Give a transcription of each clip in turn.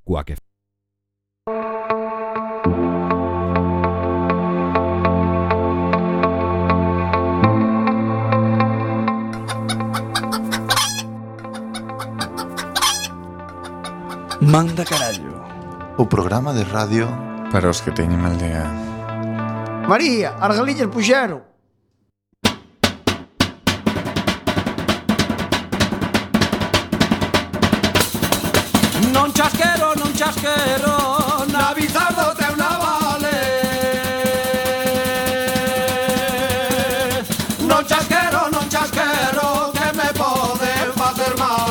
Quack FM. Manda carallo. O programa de radio para os que teñen mal día. María, as galiñas puxeron. Non chasquero, non chasquero, na bizardo teu navale. Non chasquero, que me pode facer mal.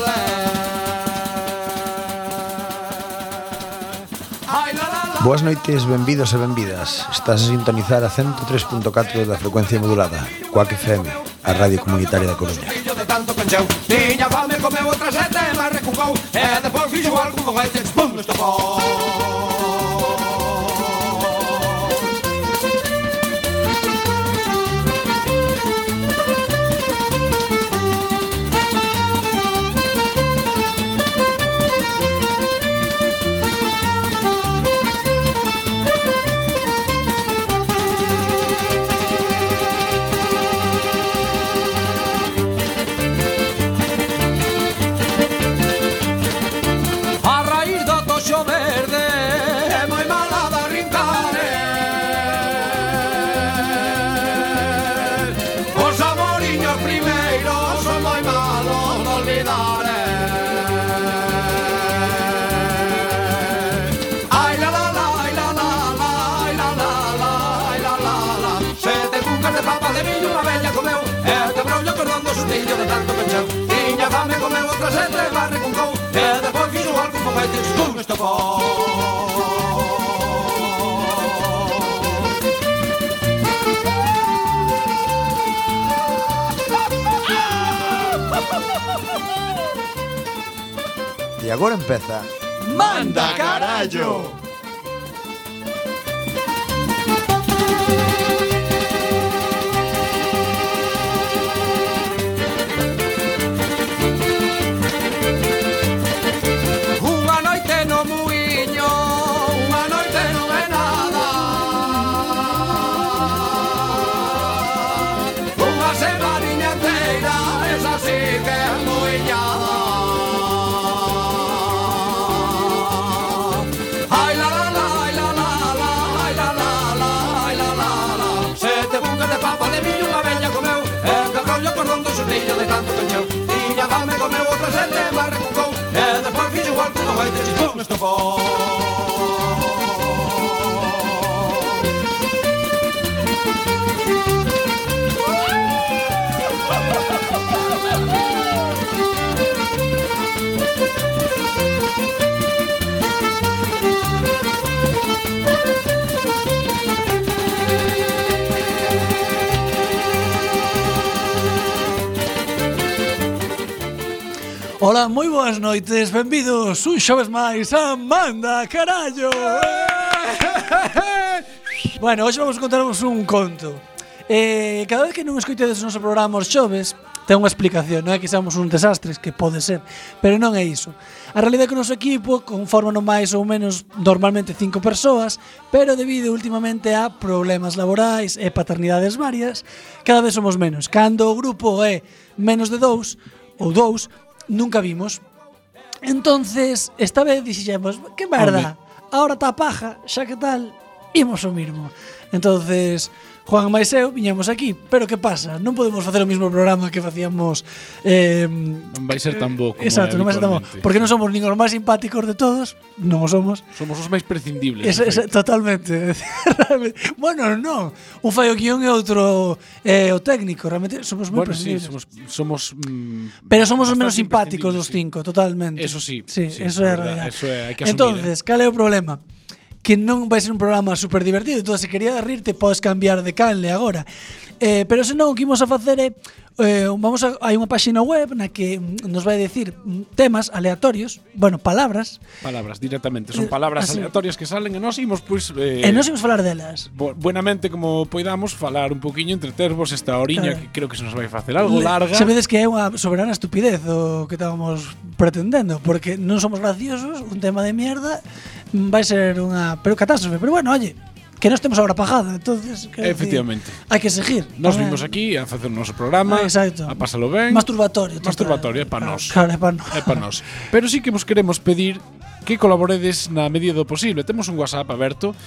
Boas noites, benvidos e benvidas. Estás a sintonizar a 103.4 da frecuencia modulada, Quack FM, a radio comunitaria da Coruña. Tiña fame, comeu outra sete, mas recucou, e depois fixo algún foguete, pum, estopou. De tanto pencheu, tiña fame, comeu outra sete, mas recuncou, e depois fixo algún foguete, pum, estopou. E agora empeza Manda carallo. De tanto pencheu, tiña fame, comeu outra sete, mas recucou, e depois fixo algún foguete, pum, estopou. Ola, moi boas noites, benvidos un xoves máis a Manda Carallo. Bueno, hoxe vamos a contarvos un conto. Cada vez que non escoitedes o noso programa os xoves, ten unha explicación, non é que seamos uns desastres, que pode ser, pero non é iso. A realidade é que o noso equipo conforman máis ou menos normalmente 5 persoas, pero debido últimamente a problemas laborais e paternidades varias, cada vez somos menos. Cando o grupo é menos de 2 ou 2, nunca vimos. Entonces, esta vez dixemos, que merda, ahora tá paja, xa que tal, imos o mismo. Entonces, Juan máis eu viñamos aquí, pero que pasa? Non podemos facer o mesmo programa que facíamos non vai ser tan bo como exacto, non vai ser tan bo, porque non somos nin os máis simpáticos de todos, non o somos. Somos os máis prescindibles. Totalmente. Bueno, non. Un fai o guión e outro o técnico, realmente somos moi prescindibles. Sí, somos pero somos os menos simpáticos dos 5, totalmente. Eso sí. Sí, eso é a realidad. Eso é, hai que asumir. Entonces, cal é o problema? Que non vai ser un programa super divertido. Entón, se querías rirte, podes cambiar de canle agora. Pero se non, o que imos a facer é hai unha páxina web na que nos vai decir temas aleatorios, bueno, palabras directamente, son palabras así. aleatorias que salen e nós imos, pois E nós imos falar delas. buenamente como poidamos falar un poquinho, entretervos esta oriña, que creo que se nos vai facer algo larga. Sabedes que é unha soberana estupidez o que estábamos pretendendo, porque non somos graciosos, un tema de mierda vai ser unha catástrofe, pero bueno, oye, que nós temos a hora pagada, entonces Efectivamente. hai que seguir. Nos vimos aquí a facer o noso programa, exacto. a pasalo ben. Masturbatorio, é pa nós. Claro, é pa nós. É pa nós. Pero sí que vos queremos pedir que colaboredes na medida do posible. Temos un WhatsApp aberto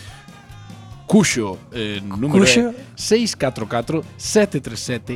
cuxo número Cuxo. é 644 737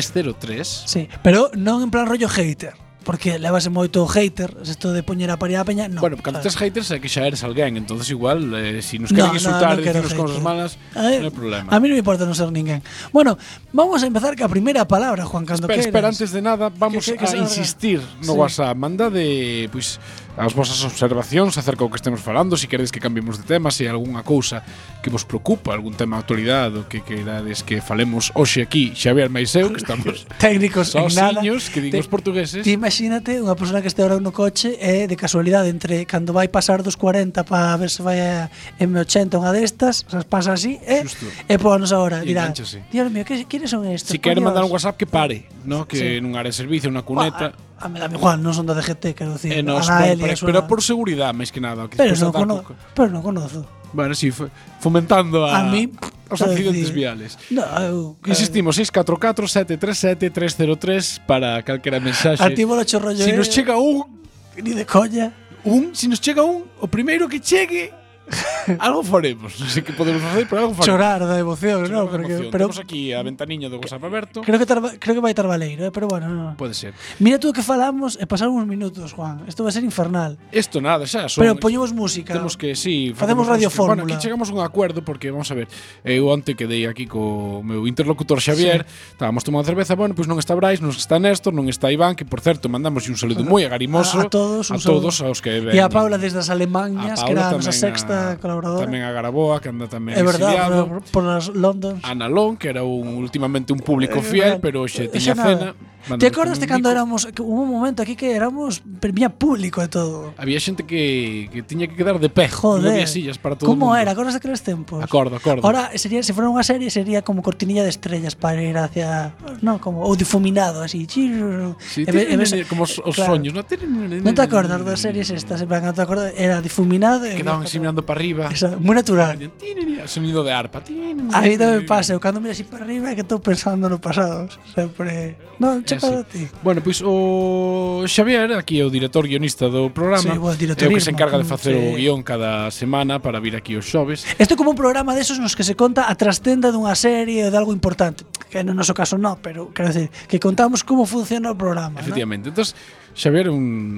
303. Sí, pero non en plan rollo hater, porque levase moito hater, isto de poñer a parir a peña, non. Bueno, cando tes haters é que xa eres alguén, entonces igual si nos queren insultar e dicirnos cosas malas, non hai problema. A mí non me importa non ser ninguén. Bueno, vamos a empezar ca primeira palabra, Juan, cando queiras. Espera, antes de nada, vamos que a insistir no WhatsApp. Mandade, pois, as vosas observacións acerca do que estemos falando, se queredes que cambiemos de tema, se hai algunha cousa que vos preocupa, algún tema de actualidade ou que queirades que falemos hoxe aquí, Xavier máis eu, que estamos técnicos en nada, que din os portugueses. Ti imagínate unha persona que este ahora no coche e de casualidade entre cando vai pasar dos 40 para ver se vai a M80 unha destas, se pasa así, e ponos agora, dirá, Dios mío, quiénes son estos? Si queren mandar un WhatsApp que pare, ¿no? Que nun área de servicio, unha cuneta. Dame Juan, non son da DGT, quero dicir. Pero por seguridade, máis que nada. Pero non conozo. Bueno, si, fomentando a mí os accidentes viales. Insistimos, 644 737 303 para calquera mensaxe. Activo o chorrollo. Si nos chega un, ni de coña. Si nos chega un, o primeiro que chegue, algo faremos. Non sei que podemos facer, pero algo faremos. Chorar da emoción, non? Temos aquí a ventaniña do WhatsApp aberto. Creo que vai estar baleiro, pero bueno, non. Pode ser. Mira tú que falamos e pasaron uns minutos, Juan. Isto vai ser infernal. Isto nada, xa son. Pero poñemos música. Temos que, sí, facemos Radio Fórmula. Bueno, aquí chegamos a un acuerdo porque vamos a ver, eu onte quedei aquí co meu interlocutor Xavier, estábamos tomando cerveza, bueno, pois non está Brais, non está Néstor, non está Iván, que por certo mandamos un saludo moi agarimoso a todos aos que ven. E a Paula desde as Alemañas, que era a nosa sexta colaboradora. Tamén a Garaboa, que anda tamén exiliado. É verdade, por las Londons. Ana Long, que era últimamente un público fiel, pero hoxe tiña cena. Te acordas de cando éramos, hubo un momento aquí que éramos viña público e todo. Había xente que tiña que quedar de pé. Joder, non había sillas para todo. Como era? Acordas daqueles tempos? Acordo. Ahora sería, se fuera unha serie, sería como cortinilla de estrellas para ir hacia, no, como o difuminado así. Sí, como os soños, non? Non te acordas das series estas, non te acordas, era difuminado, quedaban así mirando para arriba. Moi natural. Sonido de arpa. A mí tamén pasa, eu cando miro así para arriba é que estou pensando no pasado, sempre. Non, para ti. Bueno, pois o Xavier, aquí é o director guionista do programa, é o que se encarga de facer o guión cada semana para vir aquí os xoves. Isto é como un programa desos nos que se conta a trascenda dunha serie ou de algo importante, que no noso caso non, pero quero decir, que contamos como funciona o programa. Efectivamente, entón Xavier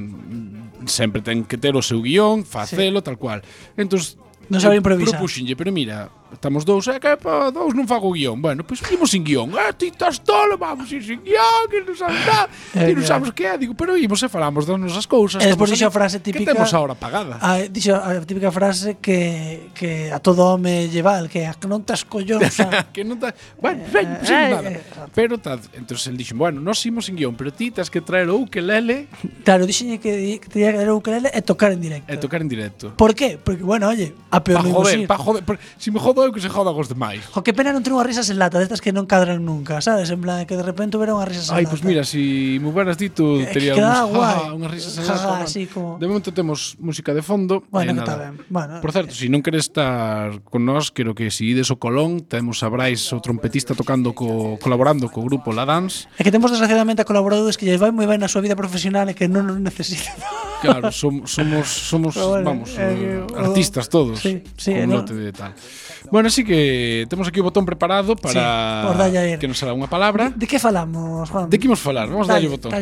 sempre ten que ter o seu guión, facelo, tal cual. Entón non sabe improvisar. Propuxenlle, pero mira, estamos dous, que pa dous non fago guión. Bueno, pois imos sin guión. Ti estás tolo, vamos ir sin guión, que non sabes nada. Ti non sabes que é. Digo, pero imos e falamos das nosas cousas. E despois dixo a frase típica. Que temos a hora pagada. Dixo a típica frase que a todo home lleval, que a que non tas collóns. Que non tas. Bueno, sin nada. Pero entonces el dixo, bueno, nós imos sin guión, pero ti tas que traer o ukelele. Claro, dixenlle que teña que traer o ukelele e tocar en directo. Por qué? Porque, bueno, oye, pa joder, si me jodo eu que se joda os demais. Que pena non ter unhas risas en lata destas que non cadran nunca, sabes? En plan, que de repente hubiera unhas risas en lata. Pois mira, si me hubieras dito tería unhas risas en lata. De momento temos música de fondo. Bueno, que está ben. Por certo, si non queres estar con nós, quero que si ides o Colón, temos a Brais, o trompetista, colaborando co grupo La Dance. É que temos desgraciadamente a colaboradores que lles vai moi ben na súa vida profesional e que non nos necesitan. Claro, somos vamos, artistas todos. Sí, con lote de tal. Bueno, así que temos aquí o botón preparado para que nos haga unha palabra. De que falamos, Juan? De que imos falar? Vamos a darlle o botón.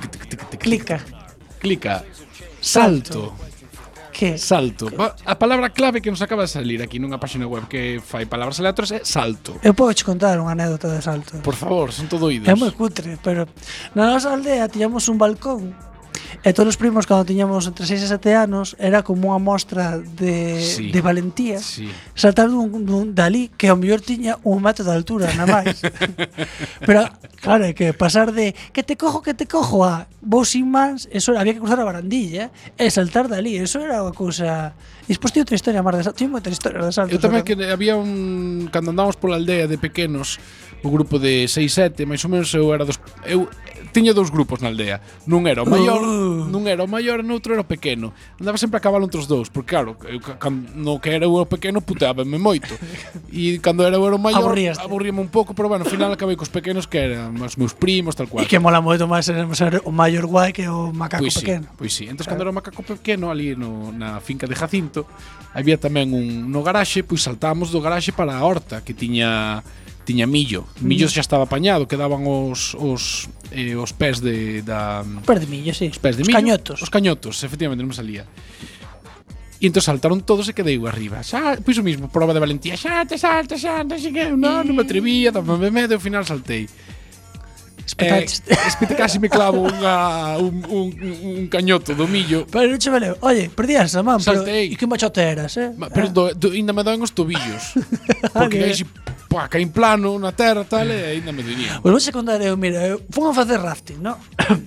Clica. Salto. Que? Salto. A palabra clave que nos acaba de salir aquí nunha página web que fai palabras aleatorias é salto. Eu podo che contar unha anécdota de salto. Por favor, son todo oídos. É moi cutre, pero na nosa aldea tiñamos un balcón E todos os primos, cando tiñamos entre 6 e 7 anos, era como unha mostra de valentía. Sí. Saltar dun dali que ao mellor tiña 1 metro de altura, nada máis. Pero, claro, é que pasar de que te cojo, a vos sin mans, eso había que cruzar a barandilla e saltar dali, eso era unha cousa. E despois tiña outra historia máis de salto, tiña moitas historias de salto. Eu tamén que había cando andábamos pola aldea de pequenos, o grupo de 6, 7, máis ou menos eu tiña 2 grupos na aldea. Nun era o maior, e noutro era o pequeno. Andaba sempre a cabalo entre os 2, porque claro, cando que era o pequeno putábame moito. E cando era o maior, aburríame un pouco, pero bueno, ao final acabei cos pequenos que eran os meus primos, tal cual. E que mola moito máis ser o maior guai que o macaco pequeno. Pois sí, entón cando era o macaco pequeno ali na finca de Jacinto, había tamén no garaxe, pois saltábamos do garaxe para a horta que tiña millo. Millo xa estaba apañado, quedaban os pés de millo, sí. Os pés de millo. Os cañotos, efectivamente, non me salía. E entón saltaron todos e quedei arriba. Pois o mismo, prova de valentía. Salta, así que non me atrevía, dame medo, ao final saltei. Casi me clavo un cañoto do millo. Pero non che valeu. Oye, perdías a man, saltei. E que machote eras, Pero ainda me doen os tobillos. Porque aí caí en plano na terra tal e ainda me doía. Pois vou che contar mira, fun a facer rafting, ¿no?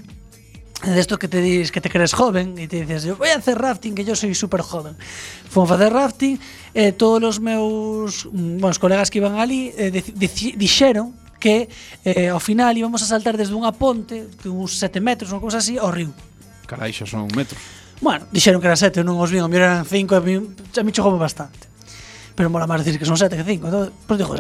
De esto que te dis que te crees joven e te dices, voy a hacer rafting, que yo soy súper joven. Fun a facer rafting e todos os meus colegas que iban ali dixeron que ao final íbamos a saltar desde unha ponte de uns 7 metros, unha cousa así, ao río. Carai, xa son metros. Bueno, dixeron que era 7, eu non os vi, a mí eran 5 e a mí chocoume bastante. Pero mola máis decir que son 7 que 5, entón, pois digo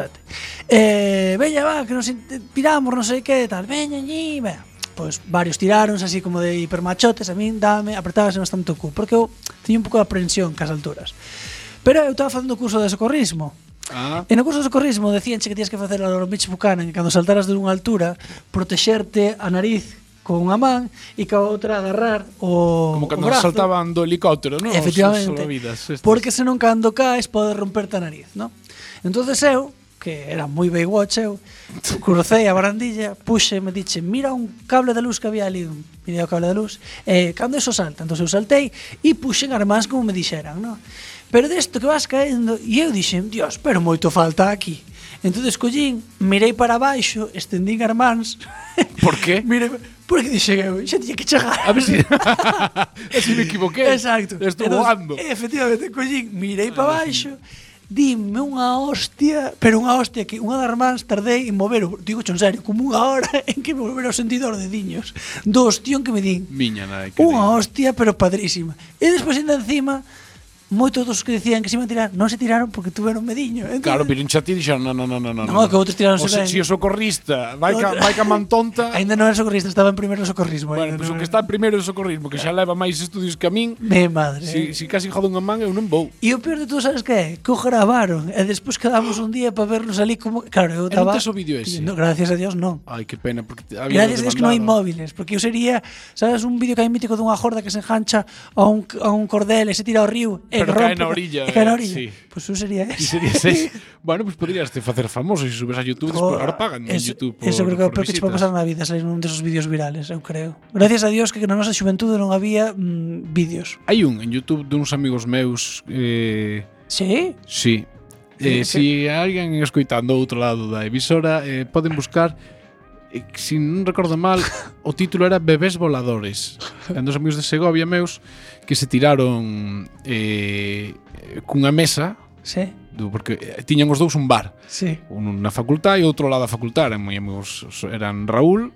7. Veña, va, que nos tiramos, non sei que, tal, veña, allí, veña. Pois varios tiráronse así como de hipermachotes, a min apretábase bastante o cu, porque eu tiña un pouco de aprensión cas alturas. Pero eu estaba facendo o curso de socorrismo. E no curso de socorrismo decíanche que tías que facer a Mitch Buchanan, que cando saltaras de unha altura, protexerte a nariz con unha man e ca outra agarrar o como cando brazo. Saltaban do helicóptero, non? Efectivamente, porque senón cando caes pode romperte a nariz, non? Entonces eu, que era moi Baywatch, eu crucei a barandilla, puxe e me dixe, mira un cable de luz que había ali, mirei o cable de luz, e cando eso salta, entón eu saltei e puxen as mans como me dixeran, non? Pero desto que vas caendo, e eu dixen, Dios, pero moito falta aquí. Entón collín, mirei para baixo, estendín as mans. Por qué? Porque dixen eu, xa tiña que chegar. A ver si me equivoqué. Exacto. Estou voando. Efectivamente, collín, mirei para baixo, dime unha hostia, pero unha hostia que unha das mans tardei en mover, digo en serio, como 1 hora en que mover o sentidor de diños. Do hostión que me din. Miña nai. Unha hostia, pero padrísima. E despois ainda encima, moitos dos que decían que se iban a tirar non se tiraron porque tuveron mediño. Entonces, claro, viron xa ti e dixeron, non. Non, que outros tiraronse ben. Si o socorrista vai ca man tonta. Ainda non era socorrista, estaba en primeiro socorrismo. Bueno, pois o que está en primeiro de socorrismo, que xa leva máis estudios que a min. Me madre. Si casi jode unha man, eu non vou. E o peor de todo, sabes que é? Que o gravaron e despois quedamos un día para vernos ali como... Claro, eu estaba... Non tes o vídeo ese? No, gracias a Dios, non. Ai, que pena, porque gracias a Dios que non hai móviles, porque eu sería, sabes, un vídeo que hai mítico dunha jorda que se engancha a un cordel e se tira ao río e pero rompe. Cae na orilla. Sí. Pois eu sería ese. Serías ese. Bueno, pues podrías te facer famoso se subes a YouTube, despois ahora pagan en YouTube por eso creo que é o peor que te pode pasar na vida, salir nun desos vídeos virales, eu creo. Gracias a Dios que na nosa xuventude non había vídeos. Hai un en YouTube duns amigos meus Sí? Sí. Si alguén escoitando ao outro lado da emisora, poden buscar, se non recordo mal, o título era Bebés voladores. Eran dos amigos de Segovia meus que se tiraron cunha mesa. Sí. Porque tiñan os dous un bar. Sí. Un na facultad e outro lado da facultad. Eran moi amigos, eran Raúl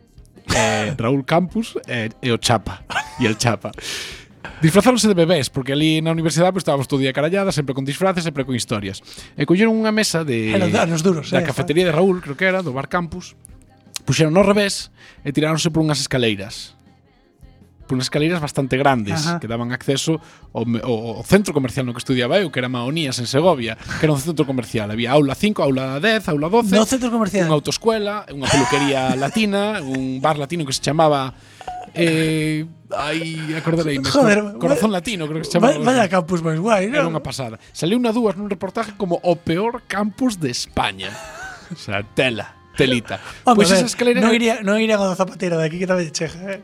Campus e o Chapa. E el Chapa. Disfrazáronse de bebés, porque ali na universidade pues, estábamos todo día carallada, sempre con disfraces, sempre con historias. E colleron unha mesa da cafetería de Raúl, creo que era, do bar Campus. Puxeron ao revés e tiráronse por unhas escaleiras. Por unhas escaleiras bastante grandes. Ajá. Que daban acceso ao centro comercial no que estudiaba eu, que era Maonías en Segovia, que era un centro comercial. Había aula 5, aula 10, aula 12. No centro comercial. Unha autoescuela, unha peluquería latina, un bar latino que se chamaba acordareime. Joder, Corazón Latino, creo que se chamaba. Vaya campus máis guai, ¿no? Era unha pasada. Saliu unha dúas nun reportaje como o peor campus de España. O sea, tela. telita. Pois Pois esa escalera non iría ao Zapatero de aquí que tamén cheja,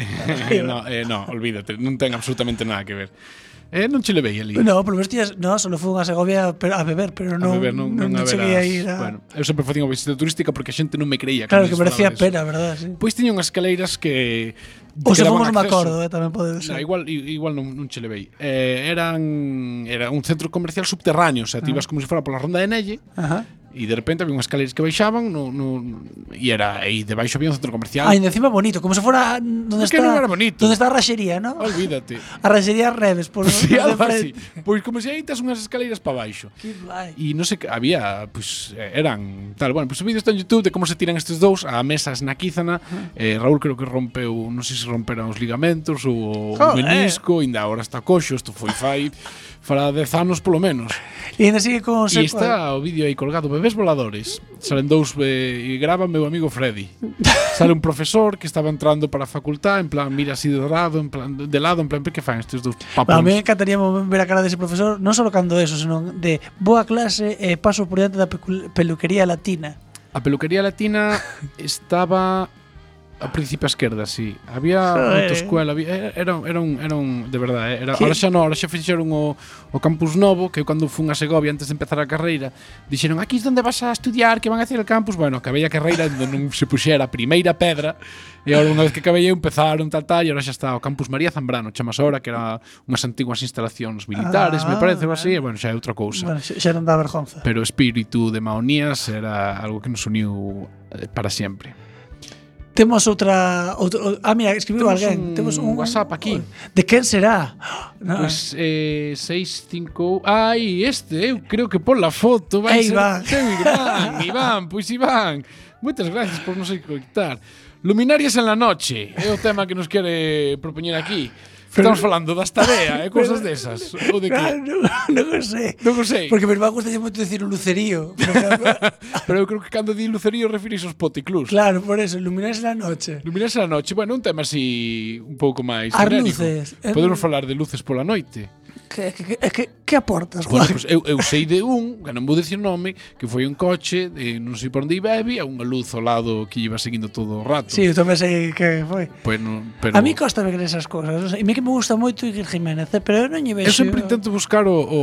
no, olvídate, non ten absolutamente nada que ver. Non che levei ali. No, por menos tías, no, solo fui a Segovia a beber, pero non cheguei a ir a... Bueno, eu sempre facía unha visita turística porque a xente non me creía. Claro, que merecía pena, verdad, sí. Pois tiña unhas escaleiras que Ou se fomos me acordo, tamén pode ser. No, igual non che levei. Era un centro comercial subterráneo, o sea, ti ibas como se fora pola Ronda de Nelle. Ajá. E de repente había unhas escaleras que baixaban e debaixo había un centro comercial. Ainda encima bonito, como se fora onde está. Non era bonito. Onde está a raxería, ¿no? Olvídate. A raxería Reves, por sí, algo así. Pois como se aitas unhas escaleras para baixo. E non sei que había, eran tal, bueno, o vídeo está en YouTube de como se tiran estes dous a mesa esnaquízana. Raúl creo que rompeu, non sei se romperan os ligamentos ou o menisco, ainda agora está coxo, isto foi fará 10 anos polo menos. E ainda sigue con E está o vídeo aí colgado, bebés voladores. Salen dous e grava meu amigo Freddy. Sale un profesor que estaba entrando para a facultad, en plan, mira así de lado, en plan, que fan estes dous papóns? A mí me encantaría ver a cara dese profesor, non só cando eso, senón de boa clase e paso por diante da peluquería latina. A peluquería latina estaba a principio a esquerda, sí. Había autoescuela, era un de verdade, ahora xa fixeron o campus novo, que cando fun a Segovia antes de empezar a carreira, dixeron, aquí é onde vas a estudiar, que van a hacer o campus. Bueno, acabei a carreira onde non se puxera a primeira pedra, e agora unha vez que acabei empezaron tal, e agora xa está o campus María Zambrano, chamas ahora, que era unhas antiguas instalacións militares, me parece, ou así, e bueno, xa é outra cousa. Bueno, xa non dá vergonza. Pero o espírito de Maonías era algo que nos uniu para sempre. Temos outra mira, escribiu alguén. Temos un WhatsApp aquí. De quen será? Pois 65. Ai, eu creo que por la foto vai ser Iván, pois Iván. Moitas gracias por nos conectar. Luminarias en la noche é o tema que nos quere propoñer aquí. Estamos falando das tareas e cousas desas. Ou de que? Non sei. Porque me gusta moito decir un lucerío. Pero eu creo que cando di lucerío refirís aos poticlús. Claro, por eso, Luminarse la noche. Luminarse la noche, bueno, un tema así un pouco máis as genérico. Luces. Podemos falar de luces pola noite. Que aportas, Bueno, pues eu sei de que non vou dicir nome, que foi un coche de non sei por onde iba, había unha luz ao lado que iba seguindo todo o rato. Sí, eu tamén sei que foi. Pero a mí costa ver esas cosas. E mí que me gusta moito Iker Jiménez, pero eu non lle vexo. Eu sempre intento buscar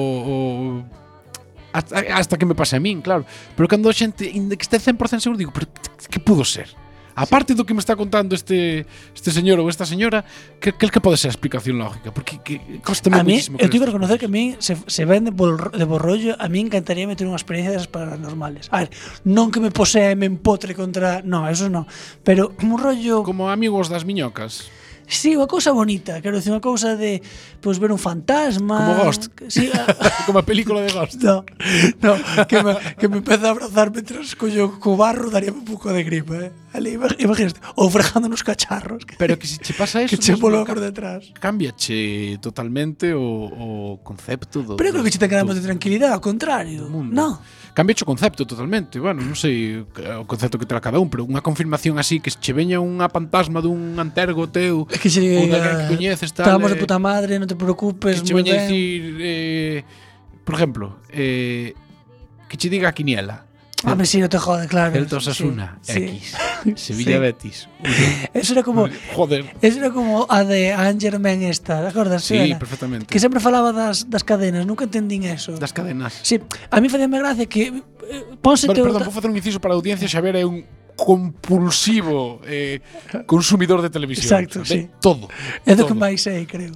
hasta que me pase a min, claro. Pero cando a xente que este 100% seguro digo, pero que pudo ser? Aparte do que me está contando este señor ou esta señora, que pode ser a explicación lógica? Porque costame muchísimo. Eu tengo que reconocer que a mí se ven de borrollo, a mí encantaría meter unha experiencia desas paranormales. A ver, non que me posea e me empotre contra... No, eso non. Pero un rollo... Como amigos das miñocas. Sí, unha cousa bonita, quero dicir, unha cousa de pues, ver un fantasma. Como Ghost. Sí, como a película de Ghost. No, que me empeza a abrazar mentras collo co barro, daría un pouco de gripe, Ali, imagínate, ou fregando nos cacharros. Pero que se che pasa eso, que che volva por detrás. Cámbiache totalmente o concepto do... Pero eu creo que che ten que dar moita tranquilidade, ao contrario. No. Cambiache o concepto totalmente. Bueno, non sei o concepto que terá cada un, pero unha confirmación así que che veña unha fantasma dun antergo teu, que che diga, que coñeces tal, estamos de puta madre, non te preocupes, que che veña a dicir por exemplo, que che diga a quiniela. Hombre, si, no te jode, claro. Celta Osasuna, X. Sevilla Betis. Eso era como... Joder. Eso era como a de Angerman esta, ¿te acordas? Sí, perfectamente. Que sempre falaba das cadenas, nunca entendín eso. Das cadenas. Sí, a mí facíame gracia que... Perdón, vou facer un inciso para a audiencia. Xavier é un compulsivo consumidor de televisión. Exacto, sí. Todo. É do que máis sei, creo.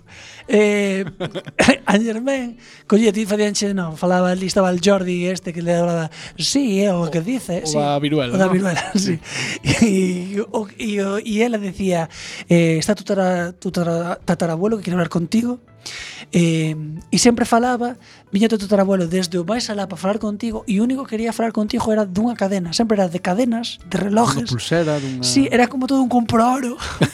Angerman, collía, ti facíanche, non, falaba ali, estaba el Jordi que le daba, sí, é o que dice. O da Viruela. O da Viruela, sí. E ela decía, está tu tatarabuelo que quere hablar contigo. E sempre falaba, viña tu tatarabuelo desde o máis alá para falar contigo, e o único que quería falar contigo era dunha cadena, sempre era de cadenas, de relojes. Unha pulsera, dunha... Sí, era como todo un compro-oro.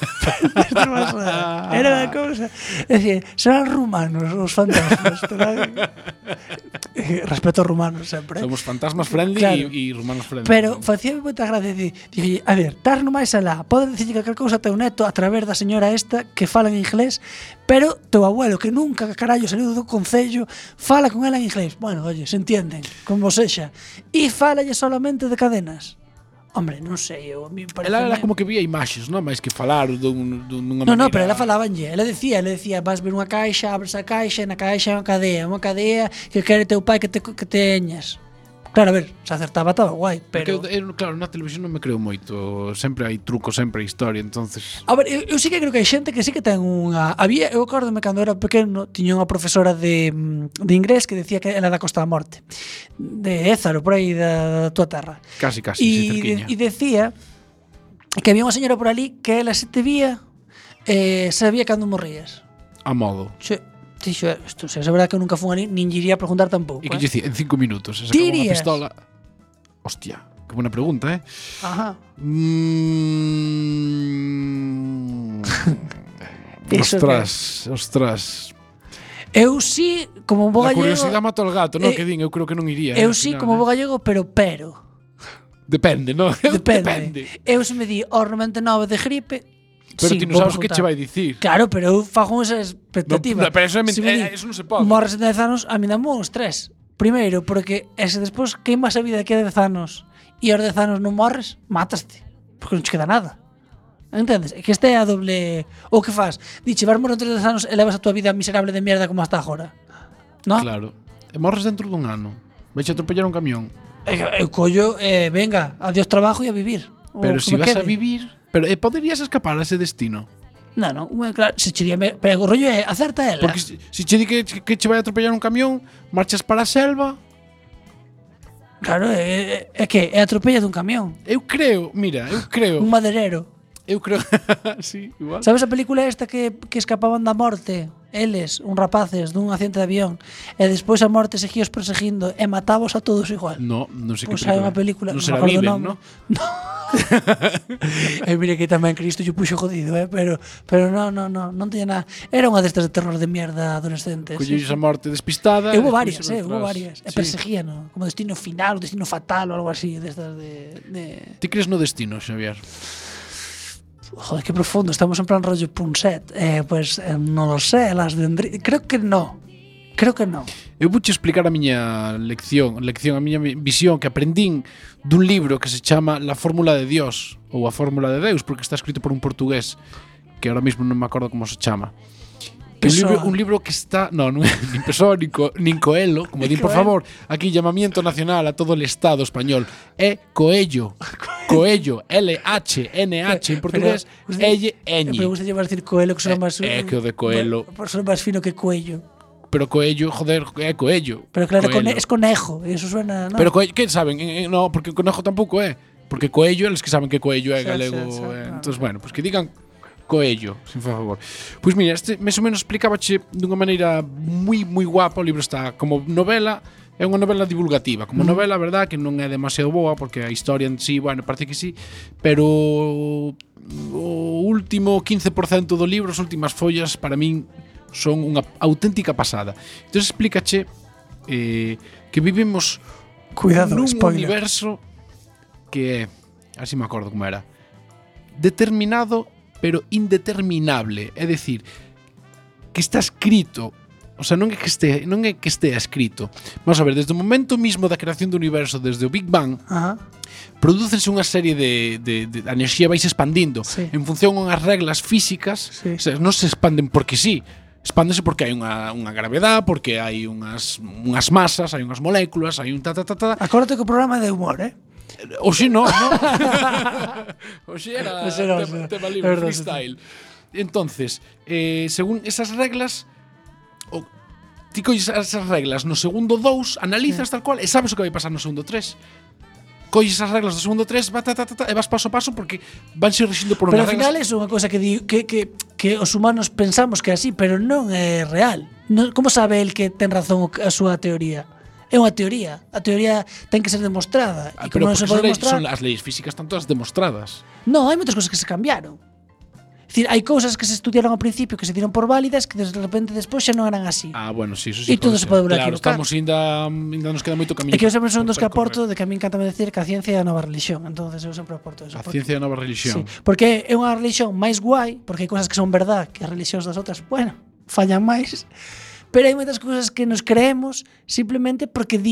Era unha cousa. É dicir, serán rumanos os fantasmas. Respeto aos rumanos sempre. Somos fantasmas friendly, claro. E rumanos friendly. Pero facía moita gracia dicir, a ver, tar no máis alá, pode dicir que calquer cousa teu neto a través da señora esta que fala en inglés, pero teu abuelo que nunca carallo saliu do concello fala con ela en inglés. Bueno, oye, se entienden, como sexa. E fálalle solamente de cadenas. Hombre, non sei, a mí parece. Ela era como que vía imaxes, non? Mais que falar dunha No, maneira... pero ela falabanlle, ela decía, vas ver unha caixa, abres a caixa, e na caixa é unha cadea que quere teu pai que teñas. Claro, a ver, se acertaba estaba guai, pero... Claro, na televisión non me creo moito. Sempre hai truco, sempre hai historia, entonces... A ver, eu sí que creo que hai xente que sí que ten unha... Eu acórdome cando era pequeno, tiña unha profesora de inglés que decía que ela era da Costa da Morte, de Ézaro, por aí da tua terra. Casi, sí, cerquiña. E decía que había unha señora por ali que ela se te vía, sabía cando morrías. A modo. Dixo, isto, se é verdade que eu nunca fui ali, nin lle iría a preguntar tampouco. E que lle dicía, en 5 minutos, se sacaba unha pistola. Hostia, que buena pregunta, Ajá. Ostras. Eu sí, como bo gallego... A curiosidade mata o gato, non? Que din, eu creo que non iría. Eu sí, como bo gallego, pero... Depende, non? Depende. Eu se me di ao 99 de gripe... Pero sí, ti non sabes o que che vai dicir. Claro, pero eu fago esa expectativa. No, pero eso non se pode. Morres en 10 anos, a mí dame uns 3. Primeiro, porque ese despois queimas a vida que a 10 anos e aos 10 anos non morres, mátaste. Porque non che queda nada. Entendes? É que este é a doble... O que faz? Diche, vas morrer entre 10 anos e levas a tua vida miserable de mierda como hasta agora. ¿No? Claro. E morres dentro dun ano. Vais a atropellar un camión. Eu collo, venga, adiós trabajo e a vivir. Pero se vas a vivir... Pero poderías escapar a ese destino? Non, claro, se che diría, pero o rollo é acerta ela. Porque se che di que che vai a atropellar un camión, marchas para a selva. Claro, é que é atropella dun camión. Eu creo. Un maderero. Eu creo, sí, igual. Sabes a película esta que escapaban da morte? Eles, un rapaces dun accidente de avión, e despois a morte seguíos perseguindo e matábos a todos igual. Non sei pues que película. Hai unha película, non será Viven, non? Mire que tamén Cristo lle puxo jodido, pero non tiña nada. Era unha destas de terror de mierda adolescentes. Collilles a morte despistada. Hubo varias, hubo varias. E perseguían, como destino final, o destino fatal ou algo así, destas de... Ti crees no destino, Xavier? Joder, que profundo, estamos en plan rollo Punset. Pues non lo sé, las de creo que no. Eu vouche explicar a miña lección, a miña visión que aprendín dun libro que se chama La Fórmula de Dios ou A Fórmula de Deus, porque está escrito por un portugués que ahora mismo non me acordo como se chama. Que un libro que está, non é nin Pessoa nin Coelho, como din, por favor, aquí llamamiento nacional a todo o Estado español, é Coello, L-H-N-H en portugués, L-Ñ. Me gusta llevar a decir Coelho, que suena máis... É que o de Coelho... Suena máis fino que Cuello. Pero Coello, joder, é Coello. Pero claro, es conejo, e eso suena... ¿no? Pero Coello, que saben? No, porque conejo tampouco é. Porque Coello, eles que saben que Coello é galego. Entonces, bueno, pues que digan Coello, sin favor. Pois mira, este máis ou menos explicábache dunha maneira moi guapa. O libro está como novela, é unha novela divulgativa. Como novela, a verdad, que non é demasiado boa, porque a historia en sí, bueno, parece que sí, pero o último 15% do libro, as últimas follas, para min, son unha auténtica pasada. Entón explícache que vivimos nun universo que é, así me acordo como era, determinado pero indeterminable, é dicir, que está escrito, o sea, non é que estea escrito. Vamos a ver, desde o momento mismo da creación do universo, desde o Big Bang, prodúcense unha serie de a enerxía vai se expandindo en función a unhas reglas físicas, o sea, non se expanden porque sí, expándese porque hai unha gravedade, porque hai unhas masas, hai unhas moléculas, hai un Acórdate que o programa é de humor, Oxe non. Oxe era tema libre, freestyle. Entonces, según esas reglas, ti colles esas reglas no segundo 2, analizas tal cual e sabes o que vai pasar no segundo 3. Colles esas reglas do segundo 3 e vas paso a paso porque vanse rexindo por unhas reglas. Pero ao final é unha cosa que os humanos pensamos que é así, pero non é real. Como sabe el que ten razón a súa teoría? É unha teoría. A teoría ten que ser demostrada. E como non se pode demostrar... As leis físicas están todas demostradas. Non, hai moitas cousas que se cambiaron. É dicir, hai cousas que se estudiaron ao principio que se dieron por válidas que de repente despois xa non eran así. Bueno, sí, eso sí. E todo se pode volver a equivocar. Claro, estamos nos queda moito camiño. É que eu sempre son dos que aporto de que a mí encanta decir que a ciencia é a nova religión. Entonces eu sempre aporto eso. A ciencia é a nova religión. Sí, porque é unha religión máis guai, porque hai cousas que son verdad que as religións das outras, bueno, fallan máis. Pero hai moitas cousas que nos creemos simplemente porque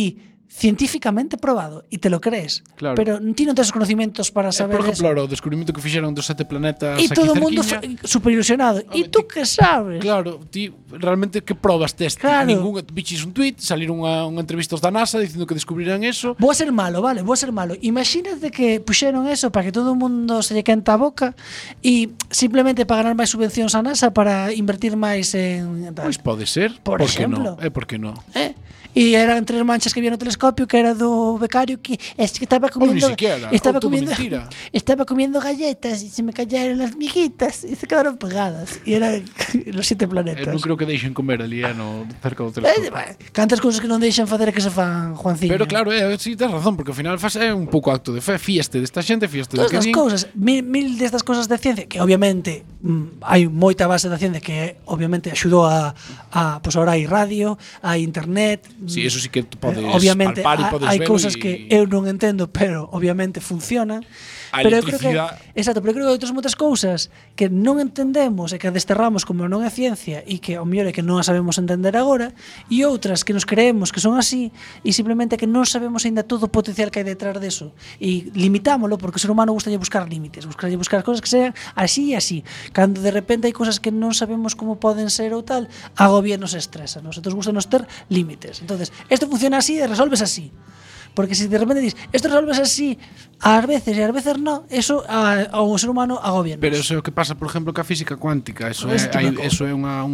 científicamente probado e te lo crees. Claro. Pero ti non tens os conocimientos para saber Por eso. exemplo, o descubrimento que fixeron dos 7 planetas E aquí todo o mundo cerquiña. super ilusionado. E tú que sabes? Claro, ti realmente que probas tes? Claro. Ningún bichis un tweet, salir unha entrevista da NASA dicindo que descubriran eso. Vou a ser malo, vale, vou a ser malo. Imagínate que puxeron eso para que todo o mundo se lle quenta a boca e simplemente para ganar máis subvencións a NASA para invertir máis en tal. Pois pode ser. Por que exemplo. non? Por que non? E eran 3 manchas que había no telescopio que era do becario que estaba comiendo siquiera, estaba todo comiendo mentira. estaba comiendo galletas e se me cayeron las miguitas e se quedaron pegadas e eran los 7 planetas. Non creo que deixen comer ali no cerca do telescopio. Cantas cousas que non deixan facer que se fan, Juanciño. Pero claro, sí, tens razón, porque ao final é un pouco acto de fe, fíaste desta xente, fíaste do todas que as din. cousas, mil destas cousas de ciencia que obviamente hai moita base da ciencia que obviamente axudou a pois ahora hai radio, hai internet. Sí, eso sí que podes obviamente palpar e podes hai velo cousas e- que eu non entendo, pero obviamente funcionan. A Pero eu creo que electricidade- exacto, pero eu creo que hai outras moitas cousas que non entendemos e que desterramos como non é ciencia e que ao mellor é que non a sabemos entender agora e outras que nos creemos que son así e simplemente que non sabemos aínda todo o potencial que hai detrás deso e limitámolo porque o ser humano gusta buscar límites, buscar cousas que sean así e así. Cando de repente hai cousas que non sabemos como poden ser ou tal, agobia nos estresa. Nosotros gustanos ter límites. Entonces, isto funciona así e resolves así. Porque se de repente dis, esto resolves así ás veces e ás veces no, eso ao ser humano agobia. Pero eso é o que pasa, por exemplo, ca física cuántica, eso é Ese tipo de eso é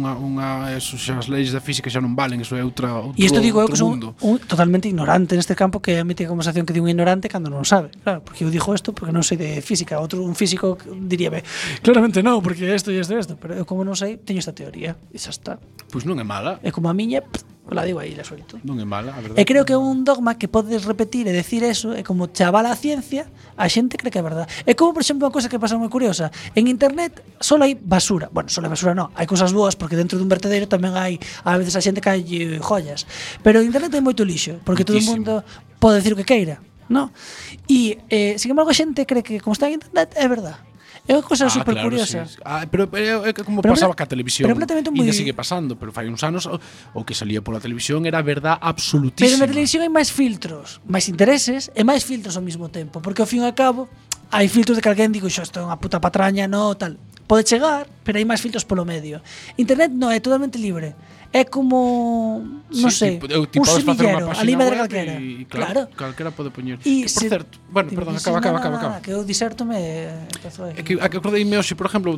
eso xa as leis da física xa non valen, eso é outro E isto digo eu que son mundo. un totalmente ignorante neste campo, que é a mítica conversación que di un ignorante cando non sabe. Claro, porque eu digo isto porque non sei de física, un físico diríame, claramente non, porque isto e isto e isto, pero eu como non sei, teño esta teoría e xa está. Pois non é mala, É como a miña, la digo aí, la suelto. non é mala, a verdade. E creo que é un dogma que podes repetir e decir eso, é como chaval a ciencia, a xente cree que é verdade. É como, por exemplo, unha cosa que pasa moi curiosa. En internet só hai basura. Bueno, só hai basura non, hai cousas boas porque dentro dun vertedero tamén hai, a veces a xente cae joyas. Pero en internet hai moito lixo, porque todo o mundo pode decir o que queira, non? E, sin embargo, a xente cree que como está en internet é verdade. É unha cosa super claro, curiosa. sí. Pero é que como Pero pasaba pla- ca televisión. pero planteamento moi- Ainda sigue pasando, pero fai uns anos o que salía pola televisión era verdad Pero absolutísima. na televisión hai máis filtros, máis intereses e máis filtros ao mesmo tempo, porque ao fin e ao cabo hai filtros de que alguén digo, isto é unha puta patraña, no, tal. Pode chegar, pero hai máis filtros polo medio. Internet non é totalmente libre. É como, non sei, ti un podes facer unha semillero, páxina ali medre web calquera. e Claro. calquera pode poñer. E Que, por se- certo, bueno, perdón, acaba. Que eu disertome empezou aí. É que acordeime hoxe, por exemplo,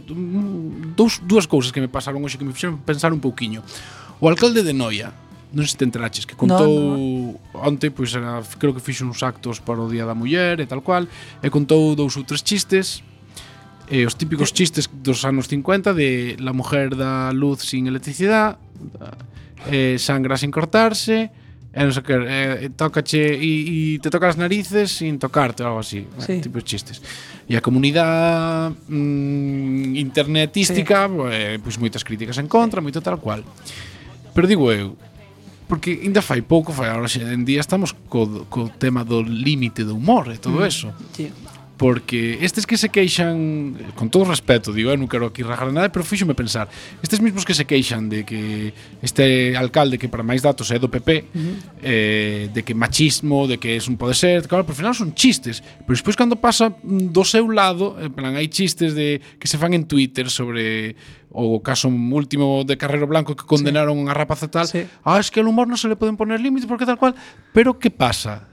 dúas cousas que me pasaron hoxe que me fixeron pensar un pouquiño. O alcalde de Noia, non sei se te enteraches, que contou onte, pois era, creo que fixo uns actos para o Día da Muller e tal cual, e contou 2 ou 3 chistes, os típicos chistes dos anos 50 de la mujer da luz sin electricidade, sangra sin cortarse, e non sei que, tócache e te toca as narices sin tocarte ou algo así, Sí. tipos de chistes. E a comunidade internetística, pois moitas críticas en contra, moito tal cual. Pero digo eu, porque ainda fai pouco, ahora xe en día estamos co tema do límite do humor e todo eso. Sí. Porque estes que se queixan, con todo respeto, digo, eu non quero aquí rajar nada, pero fíxome pensar, estes mismos que se queixan de que este alcalde, que para máis datos é do PP, de que machismo, de que es un pode ser, claro, pero ao final son chistes, pero despois cando pasa do seu lado, en plan, hai chistes de que se fan en Twitter sobre o caso último de Carrero Blanco que condenaron a rapaza tal, Sí. es que al humor non se le poden poner límites porque tal cual, pero que pasa?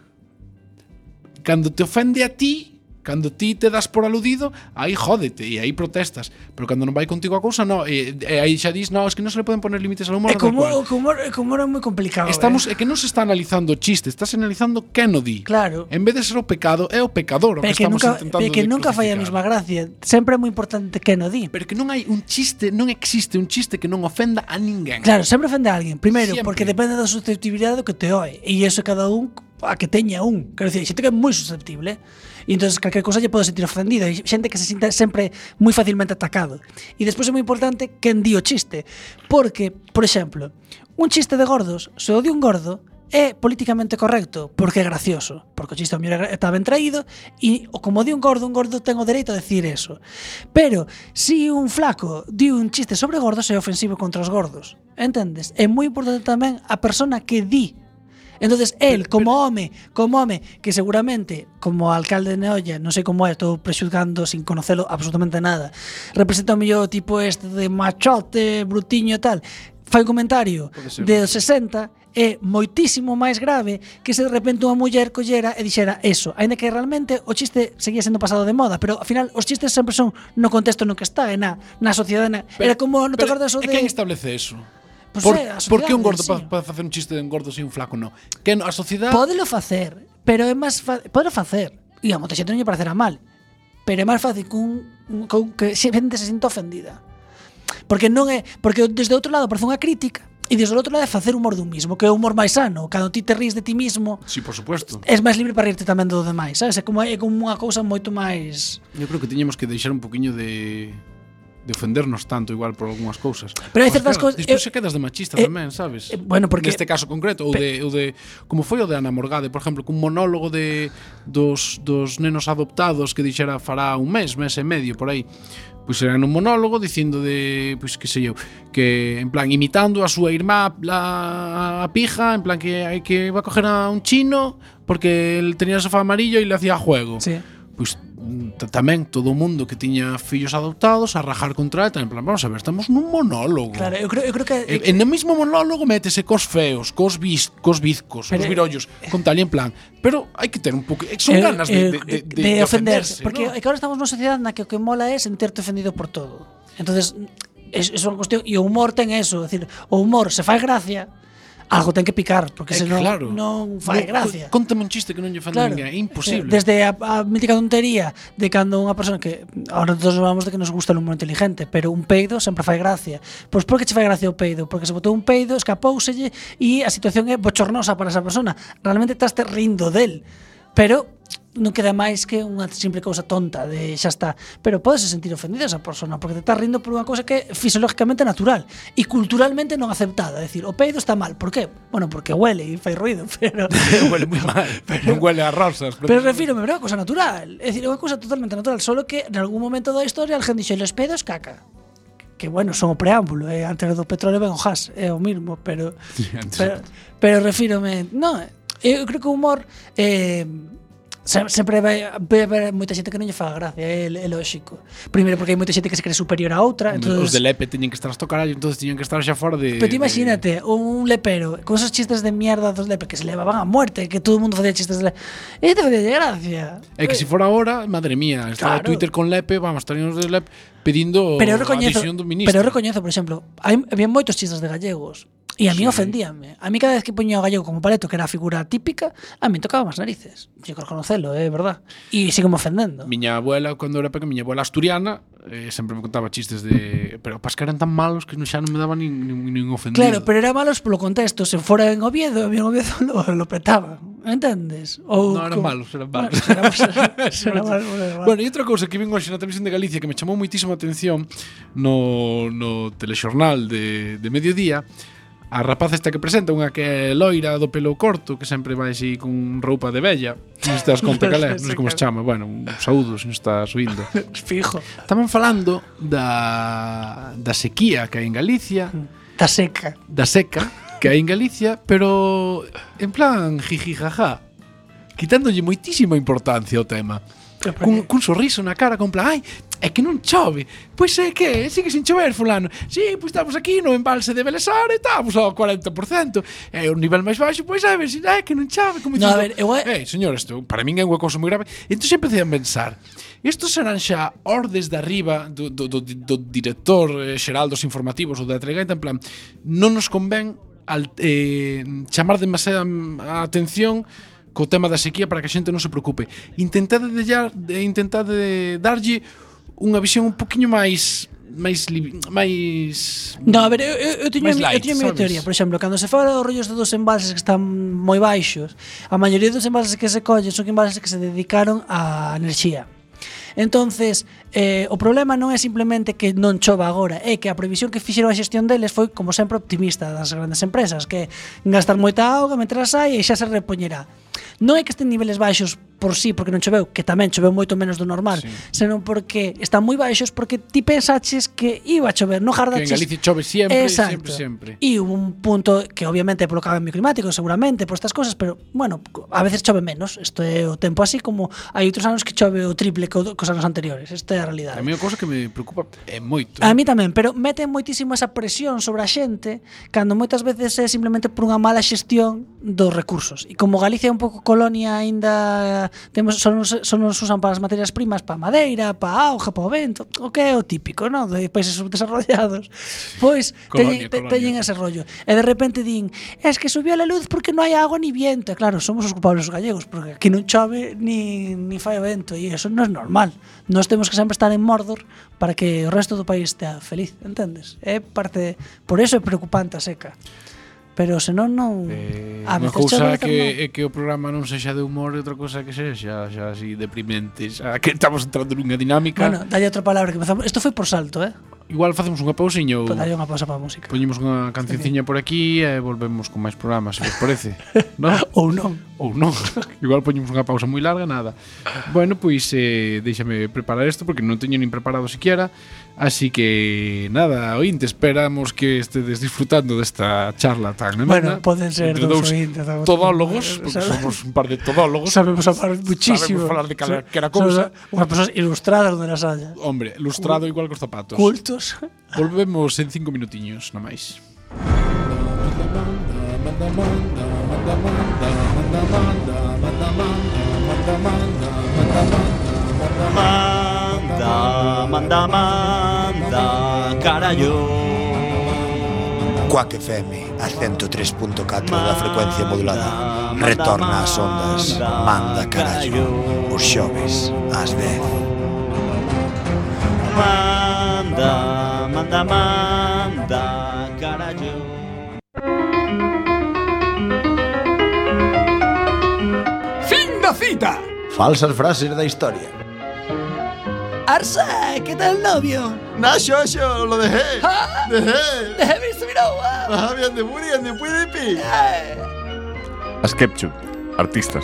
Cando te ofende a ti, cando ti te das por aludido, aí jódete e aí protestas. Pero cando non vai contigo a cousa, no, e aí xa dis, no, es que non se le poden poner límites ao humor. É como é moi complicado. Estamos, é que non se está analizando o chiste, estás analizando quen o di. Claro. En vez de ser o pecado, é o pecador o que estamos intentando pero que nunca fai a mesma gracia. Sempre é moi importante que no di. Pero que non hai un chiste, non existe un chiste que non ofenda a ninguén. Claro, sempre ofende a alguén. Primeiro, Siempre. porque depende da susceptibilidade do que te oe. E iso cada un a que teña un. Quero dicir, xente que é moi susceptible. E entón, calquer cousa lle pode sentir ofendida. E xente que se sinta sempre moi facilmente atacado. E despois é moi importante quen di o chiste. Porque, por exemplo, un chiste de gordos, se o di un gordo, é políticamente correcto, porque é gracioso, porque o chiste ao mellor está ben traído e como di un gordo ten o dereito a decir eso. Pero si un flaco di un chiste sobre gordos é ofensivo contra os gordos, entendes? É moi importante tamén a persona que di. Entonces, él, como home, que seguramente, como alcalde de Neolla, non sei como é, estou prexuzgando sin conocelo absolutamente nada, representa o mellor tipo este de machote, brutiño e tal, fai un comentario de 60, é moitísimo máis grave que se de repente unha muller collera e dixera eso, aínda que realmente o chiste seguía sendo pasado de moda, pero ao final os chistes sempre son no contexto no que está, e na sociedade, era como non te acordas o de... quen establece eso? Pues por que un gordo pode facer un chiste de un gordo e un flaco non? Que a sociedade... Pódelo facer, pero é máis pódelo facer, e a moita xente non lle parecerá mal, pero é máis fácil que xente se sinta ofendida. Porque non é, porque desde outro lado parece unha crítica, e desde o outro lado é facer humor dun mismo, que é o humor máis sano, cando ti te ríes de ti mismo. Sí, por supuesto. És máis libre para rirte tamén do demais, sabes? É como unha cousa moito máis... Eu creo que tiñemos que deixar un poquinho de ofendernos tanto igual por algunhas cousas. Pero hai certas cousas... Despois se quedas de machista tamén, sabes? Bueno, porque... Neste caso concreto, ou de como foi o de Ana Morgade, por exemplo, cun monólogo dos nenos adoptados que dixera fará un mes e medio, por aí. Pois era un monólogo dicindo de, pois que sei eu, que en plan imitando a súa irmá a pija, en plan que hai que va a coger a un chino porque el tenía el sofá amarillo e le hacía juego. Sí. Pois tamén todo o mundo que tiña fillos adoptados a rajar contra ele, en plan, vamos a ver, estamos nun monólogo. Claro, eu creo que en o mismo monólogo métese cos feos, cos bizcos, cos virollos, con tal e en plan, pero hai que ter un pouco, son ganas de ofenderse, porque ¿no? É que ahora estamos nunha sociedade na que o que mola é senterte ofendido por todo. Entonces, é unha cuestión, e o humor ten eso, é dicir, o humor se fai gracia, algo ten que picar, porque senón claro, non fai gracia. Contame un chiste que non lle ofende a ninguén, é imposible. Desde a mítica tontería de cando unha persona que ahora todos falamos de que nos gusta o humor inteligente, pero un peido sempre fai gracia. Pois por que che fai gracia o peido? Porque se botou un peido, escapouselle e a situación é bochornosa para esa persona. Realmente estás rindo del. Pero non queda máis que unha simple cousa tonta de xa está, pero podes sentir ofendida esa persona porque te estás rindo por unha cousa que é fisiológicamente natural e culturalmente non aceptada, é dicir, o peido está mal, por qué? Bueno, porque huele e fai ruido, pero huele moi mal, non huele a rosas, pero refírome, é unha cousa natural, é dicir, é unha cousa totalmente natural, solo que en algún momento da historia alguén dixo, los pedos caca. Que bueno, son o preámbulo, antes do petróleo ven o gas, é o mismo, pero refírome, non, eu creo que o humor sempre vai haber moita xente que non lle faga gracia, é lógico. Primeiro porque hai moita xente que se cree superior a outra, entonces os de Lepe teñen que estar hasta o carallo, entonces teñen que estar xa fora de... Pero imagínate, un lepero con esos chistes de mierda dos Lepe que se levaban a muerte, que todo o mundo facía chistes de Lepe, e te facía gracia. É que se fora ahora, madre mía, está claro. Twitter con Lepe, vamos, estaríamos de Lepe pedindo a visión do ministro. Pero eu recoñezo, por exemplo, había moitos chistes de gallegos. E a mí ofendíame. A mí cada vez que poñía o gallego como paleto, que era a figura típica, a mí tocaba as narices. Yo creo conocelo, é verdad. E sigo me ofendendo. Miña abuela, cando era pequena, miña abuela asturiana, sempre me contaba chistes de... Pero pas que eran tan malos que xa non me daba nin ofendido. Claro, pero era malos polo contexto. Se fora en Oviedo, a mí en Oviedo lo petaba. Entendes? No, eran malos, eran malos. Bueno, e outra cousa que vin hoxe na televisión de Galicia que me chamou moitísima atención no telexornal de mediodía, a rapaz esta que presenta, unha que é loira do pelo corto, que sempre vai así con roupa de vella. Non te das conta que é, non sei como se chama. Bueno, un saúdo se non estás oindo. Fijo. Estaban falando da sequía que hai en Galicia. Da seca que hai en Galicia, pero en plan jiji jaja, quitándolle moitísima importancia ao tema. Cun sorriso na cara, con plan, ai, é que non chove. Pois é que, sigue sin chover, fulano. Si, pois estamos aquí no embalse de Belesar e estamos ao 40%. É o nivel máis baixo, pois a ver, é que non chove. Como no, a ver, señor, isto para min é unha cousa moi grave. Entón sempre empecé a pensar, estos serán xa ordes de arriba do director xeral dos informativos ou da Tregaita, en plan, non nos convén chamar demasiada atención co tema da sequía para que a xente non se preocupe. Intentade darlle unha visión un poquinho máis No, a ver, eu teño a miña teoría. Por exemplo, cando se fala dos rollos de dos embalses que están moi baixos, a maioría dos embalses que se collen son embalses que se dedicaron á enerxía. Entonces, o problema non é simplemente que non chova agora, é que a previsión que fixeron a xestión deles foi, como sempre, optimista das grandes empresas, que gastar moita auga, mentras hai e xa se repoñerá. Non é que estén niveles baixos por sí, porque non choveu, que tamén choveu moito menos do normal, senón porque están moi baixos, porque ti pensaches que iba a chover, non jardaches. Que en Galicia chove sempre, exacto, sempre. E hubo un punto que obviamente polo cambio climático, seguramente, por estas cosas, pero, bueno, a veces chove menos. Isto é o tempo así, como hai outros anos que chove o triple cos anos anteriores. Esta é a realidade. A mí a cousa que me preocupa é moito. A mí tamén, pero mete moitísimo esa presión sobre a xente cando moitas veces é simplemente por unha mala xestión dos recursos. E como Galicia é un pouco colonia aínda só nos usan para as materias primas, para a madeira, para a auga, para o vento, o que é o típico, non? De países subdesarrollados. Pois teñen ese rollo. E de repente din, es que subió a luz porque non hai agua ni viento. E claro, somos os culpables os gallegos, porque aquí non chove ni fai o vento, e eso non é normal. Nós temos que sempre estar en Mordor para que o resto do país estea feliz, entendes? É parte, por eso é preocupante a seca. Pero senón non a unha veces cousa chove, que o programa non sexa de humor e outra cousa que sexa xa así deprimente, xa que estamos entrando nunha dinámica. Bueno, dalle outra palabra que empezamos. Isto foi por salto, Igual facemos unha pausiña ou dalle unha pausa para a música. poñemos unha cancionciña por aquí e volvemos con máis programas, se vos parece. ¿No? Ou non. Ou non. Igual poñemos unha pausa moi larga, nada. Bueno, pois déixame preparar isto porque non teño nin preparado siquiera. Así que nada, oíntes, esperamos que estedes disfrutando desta charla tan amena. Bueno, poden ser entre dous oíntes, todólogos, porque somos un par de todólogos. Sabemos falar muchísimo. Sabemos falar de calquera cousa. Unhas persoas ilustradas onde las haya. Hombre, ilustrado igual cos zapatos. Cultos. Volvemos en 5 minutiños, no máis. Manda, carallo. Quack FM, a 103.4 da frecuencia modulada. Retorna ás ondas, manda carallo. Os xoves, ás 10. Manda, carallo. Fin da cita. Falsas frases da historia. Arsa, ¿qué tal el novio? Nacho, lo dejé. Déjame subir agua. Bien de Buri, de Puidipi. As Ketchup, artistas.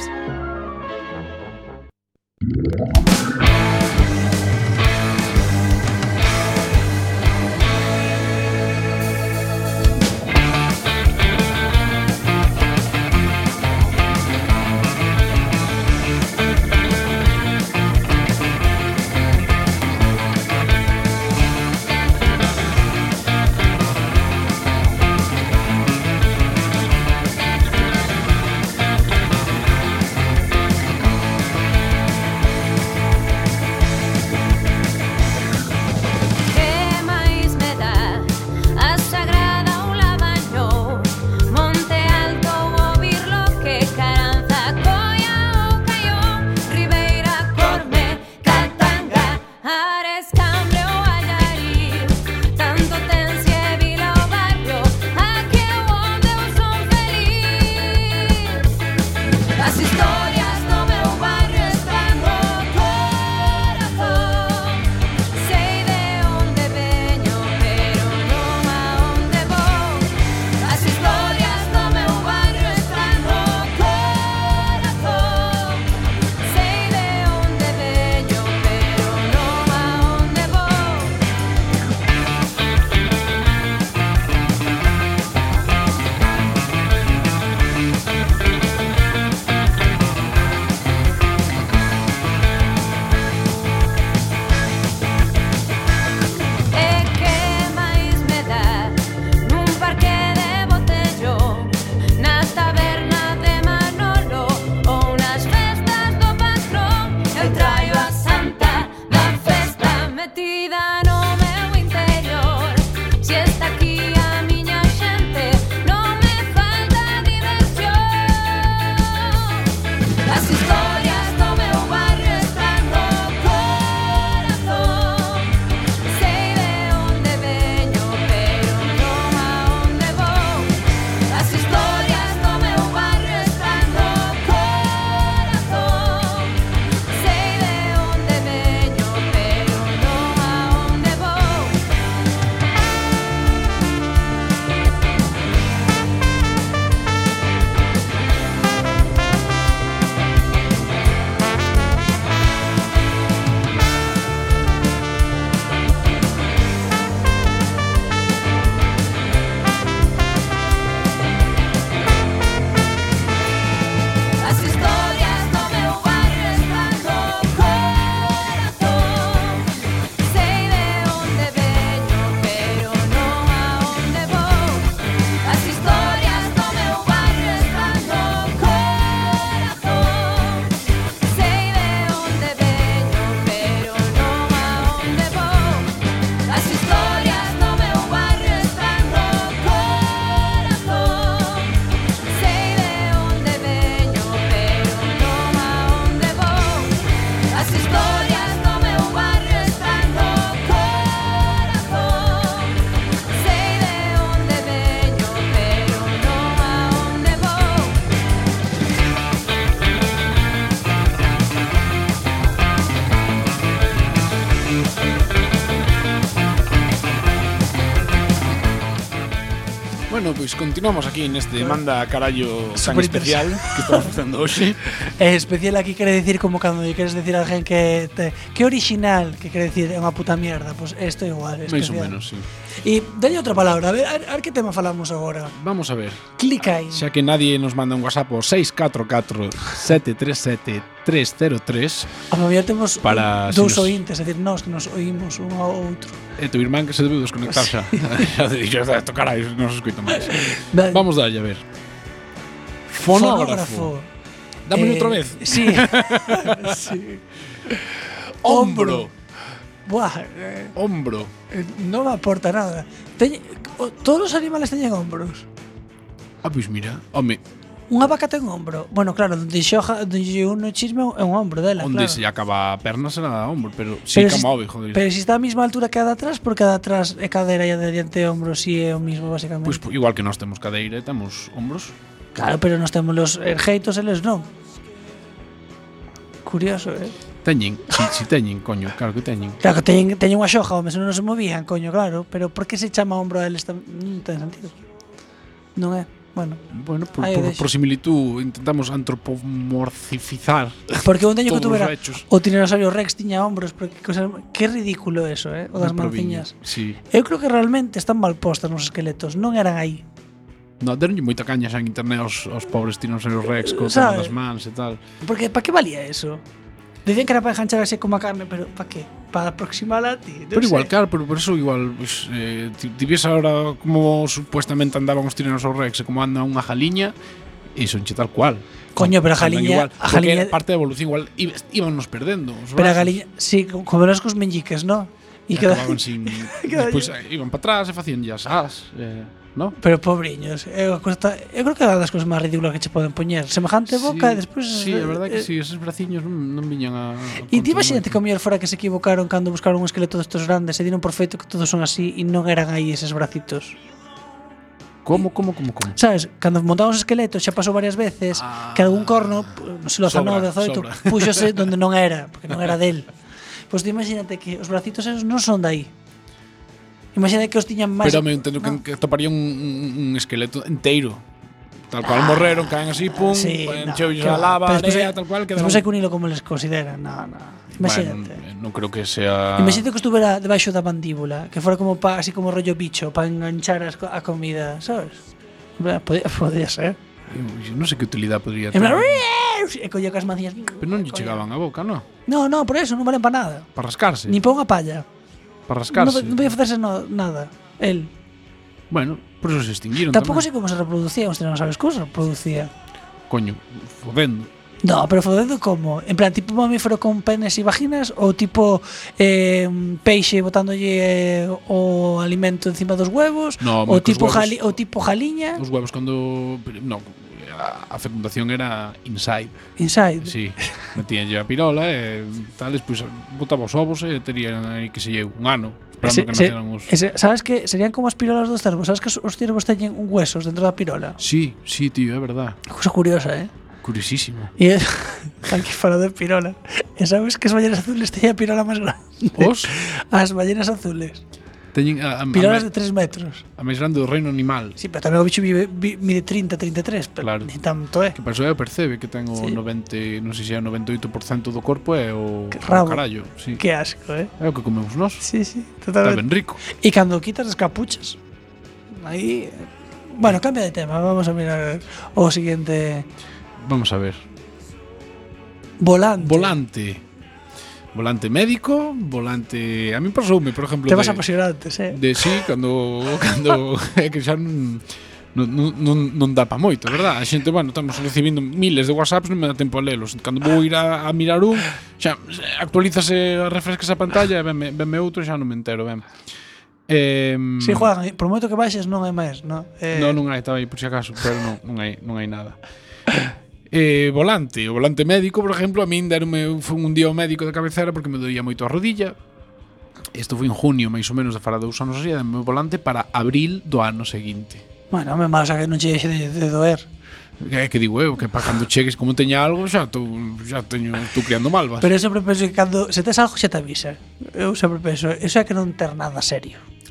pois continuamos aquí neste Manda Carallo tan Super especial que estamos facendo hoxe. Especial aquí quere decir como cando queres decir a alguén que original, que quere decir é unha puta mierda, pois isto é igual, Mais ou especial. menos, sí. E dalle outra palabra, a ver que tema falamos agora. Vamos a ver. Clica aí. Xa que nadie nos manda un WhatsApp ao 644-737-303 A mellor temos para dous si nos- ointes, é dicir, nós que nos oímos un ao outro. E tu irmán que se debeu desconectar xa. Xa te dixo, isto carai, non se escoita máis. Vamos dalle, a ver. Fonógrafo. Dame outra vez. Sí. Sí. Ombro. Buah, Ombro. non me aporta nada. Todos os animales teñen ombros. Ah, pois mira, home, Unha vaca ten ombro. Bueno, claro, donde xoja, donde uno chisme é un ombro dela, onde claro. se lle acaba a perna será ombro, pero sí que move, joder. Pero si está a mesma altura que a de atrás, porque a de atrás é cadeira e a de diante é ombro, si é o mismo basicamente. Pois igual que nós temos cadeira e temos ombros. Claro, pero nós temos os ergeitos, eles non. Curioso, Teñen, si teñen, coño, claro que teñen. Claro que teñen unha xoja, home, senón non se movían, coño, claro. Pero por que se chama ombro a eles non ten sentido. Non é, bueno. Bueno, Aí deixo. por similitud intentamos antropomorfizar. Porque un teño que todos os tuvera hechos. o tiranosaurio Rex tiña ombros, porque que ridículo eso, o das Na provincia, manciñas. sí. Eu creo que realmente están mal postas nos esqueletos, non eran aí. No, deronlle moita caña xa en internet aos pobres tiranosaurios Rex co tema Sabe? das mans e tal. Porque para que valía eso? Dicían que era para enganchar así como a carne, pero ¿para qué? Para aproximarla a ti. Pero igual, claro, pero por eso igual pues, ti ves ahora como supuestamente andaban os tiranosaurios Rex e como anda unha jaliña e son che tal cual. Coño, pero a Andan jaliña- igual, a porque jaliña- era parte da evolución igual íbamos perdendo os Pero a brazos. galiña, sí, como verás cos meñiques, ¿no? E que acababan sin despois iban para atrás e facían ya asas, ¿no? Pero pobriños, eu creo que é unha das cousas máis ridículas que che poden poñer. Semejante boca e despois Sí, a verdade que sí, esos braciños non viñan a E ti imagínate que a mellor fora que se equivocaron cando buscaron un esqueleto destos grandes e dieron por feito que todos son así e non eran aí eses bracitos. Como? Sabes, cando montamos os esqueletos xa pasou varias veces que algún corno, non sei, lo Sobra, 19, 18, sobra. púxose donde non era, porque non era del. Pois ti imagínate que os bracitos esos non son dai. Imagínate que os tiñan máis. Pero me entendo que toparía un esqueleto inteiro. Tal cual morreron, caen así, pum, Sí, encheulles no, a lava, pero despois area, hai- tal cual, quedaron. Despois hai que unilo como les consideran. No. Imagínate. Bueno, non creo que sea. Imagínate que estuvera debaixo da mandíbula, que fora como así como rollo bicho, para enganchar a comida, sabes? Podría ser. Eu non sei que utilidade podría En ter. plan, e coño cas manciñas. Pero non lle chegaban a boca, non? No, por eso non valen para nada. Para rascarse. Ni para unha palla. Para rascarse. Non podía facerse nada. El. Bueno, por eso se extinguiron Tampouco tamén. sei como se reproducía, os non sabes como se reproducía. Coño, fodendo. No, pero fodendo como? En plan, tipo mamífero con penes e vaginas ou tipo peixe botándolle o alimento encima dos huevos No, ou cos tipo huevos. tipo jaliña Os huevos cando no, a fecundación era inside. inside. Sí, metíanlle a pirola e tal, despois botaba os ovos e terían aí que se lle un ano esperando que nacieran os. Sabes que serían como as pirolas dos cervos? Sabes que os cervos teñen un huesos dentro da pirola? Sí, tío, é verdad. Cosa curiosa, Curiosísimo. E aquí fala de pirola. E sabes que as ballenas azules teñen a pirola máis grande? Os As ballenas azules. teñen Pirolas de 3 metros. a máis grande do reino animal. Sí, pero tamén o bicho mide 30, 33, pero Claro. ni tanto, Que para eso percebe que ten o Sí. 90, non sei se é o 98% do corpo é o Que rabo. carallo, sí. Que asco, É o que comemos nós. Sí, Está totalmente. ben rico. E cando quitas as capuchas, aí... Bueno, cambia de tema, vamos a mirar o siguiente... Vamos a ver. Volante. Volante médico, volante. A mí pasoume, por exemplo, Temas apasionantes, de sí, cando é que xa non dá pa moito, verdad? A xente, bueno, estamos recibindo miles de WhatsApps, non me dá tempo a lelos. Cando vou ir a mirar un, xa actualízase, refrescas a pantalla e venme outro, xa non me entero, ben. Si, Juan, por moito que baixes non hai máis, non? Non hai, estaba aí por si acaso, pero non hai nada. O volante médico, por exemplo, a min foi un día ao médico de cabecera porque me doía moito a rodilla. Isto foi en junio, máis ou menos, de fara 2 anos así, dame o volante para abril do ano seguinte. Bueno, me mala que non che deixe de doer. Que digo eu, que para cando chegues como teña algo, estou criando malvas. Pero eu sempre penso que cando se tes algo xa te avisa. Eu sempre penso, eso é que non ter nada serio.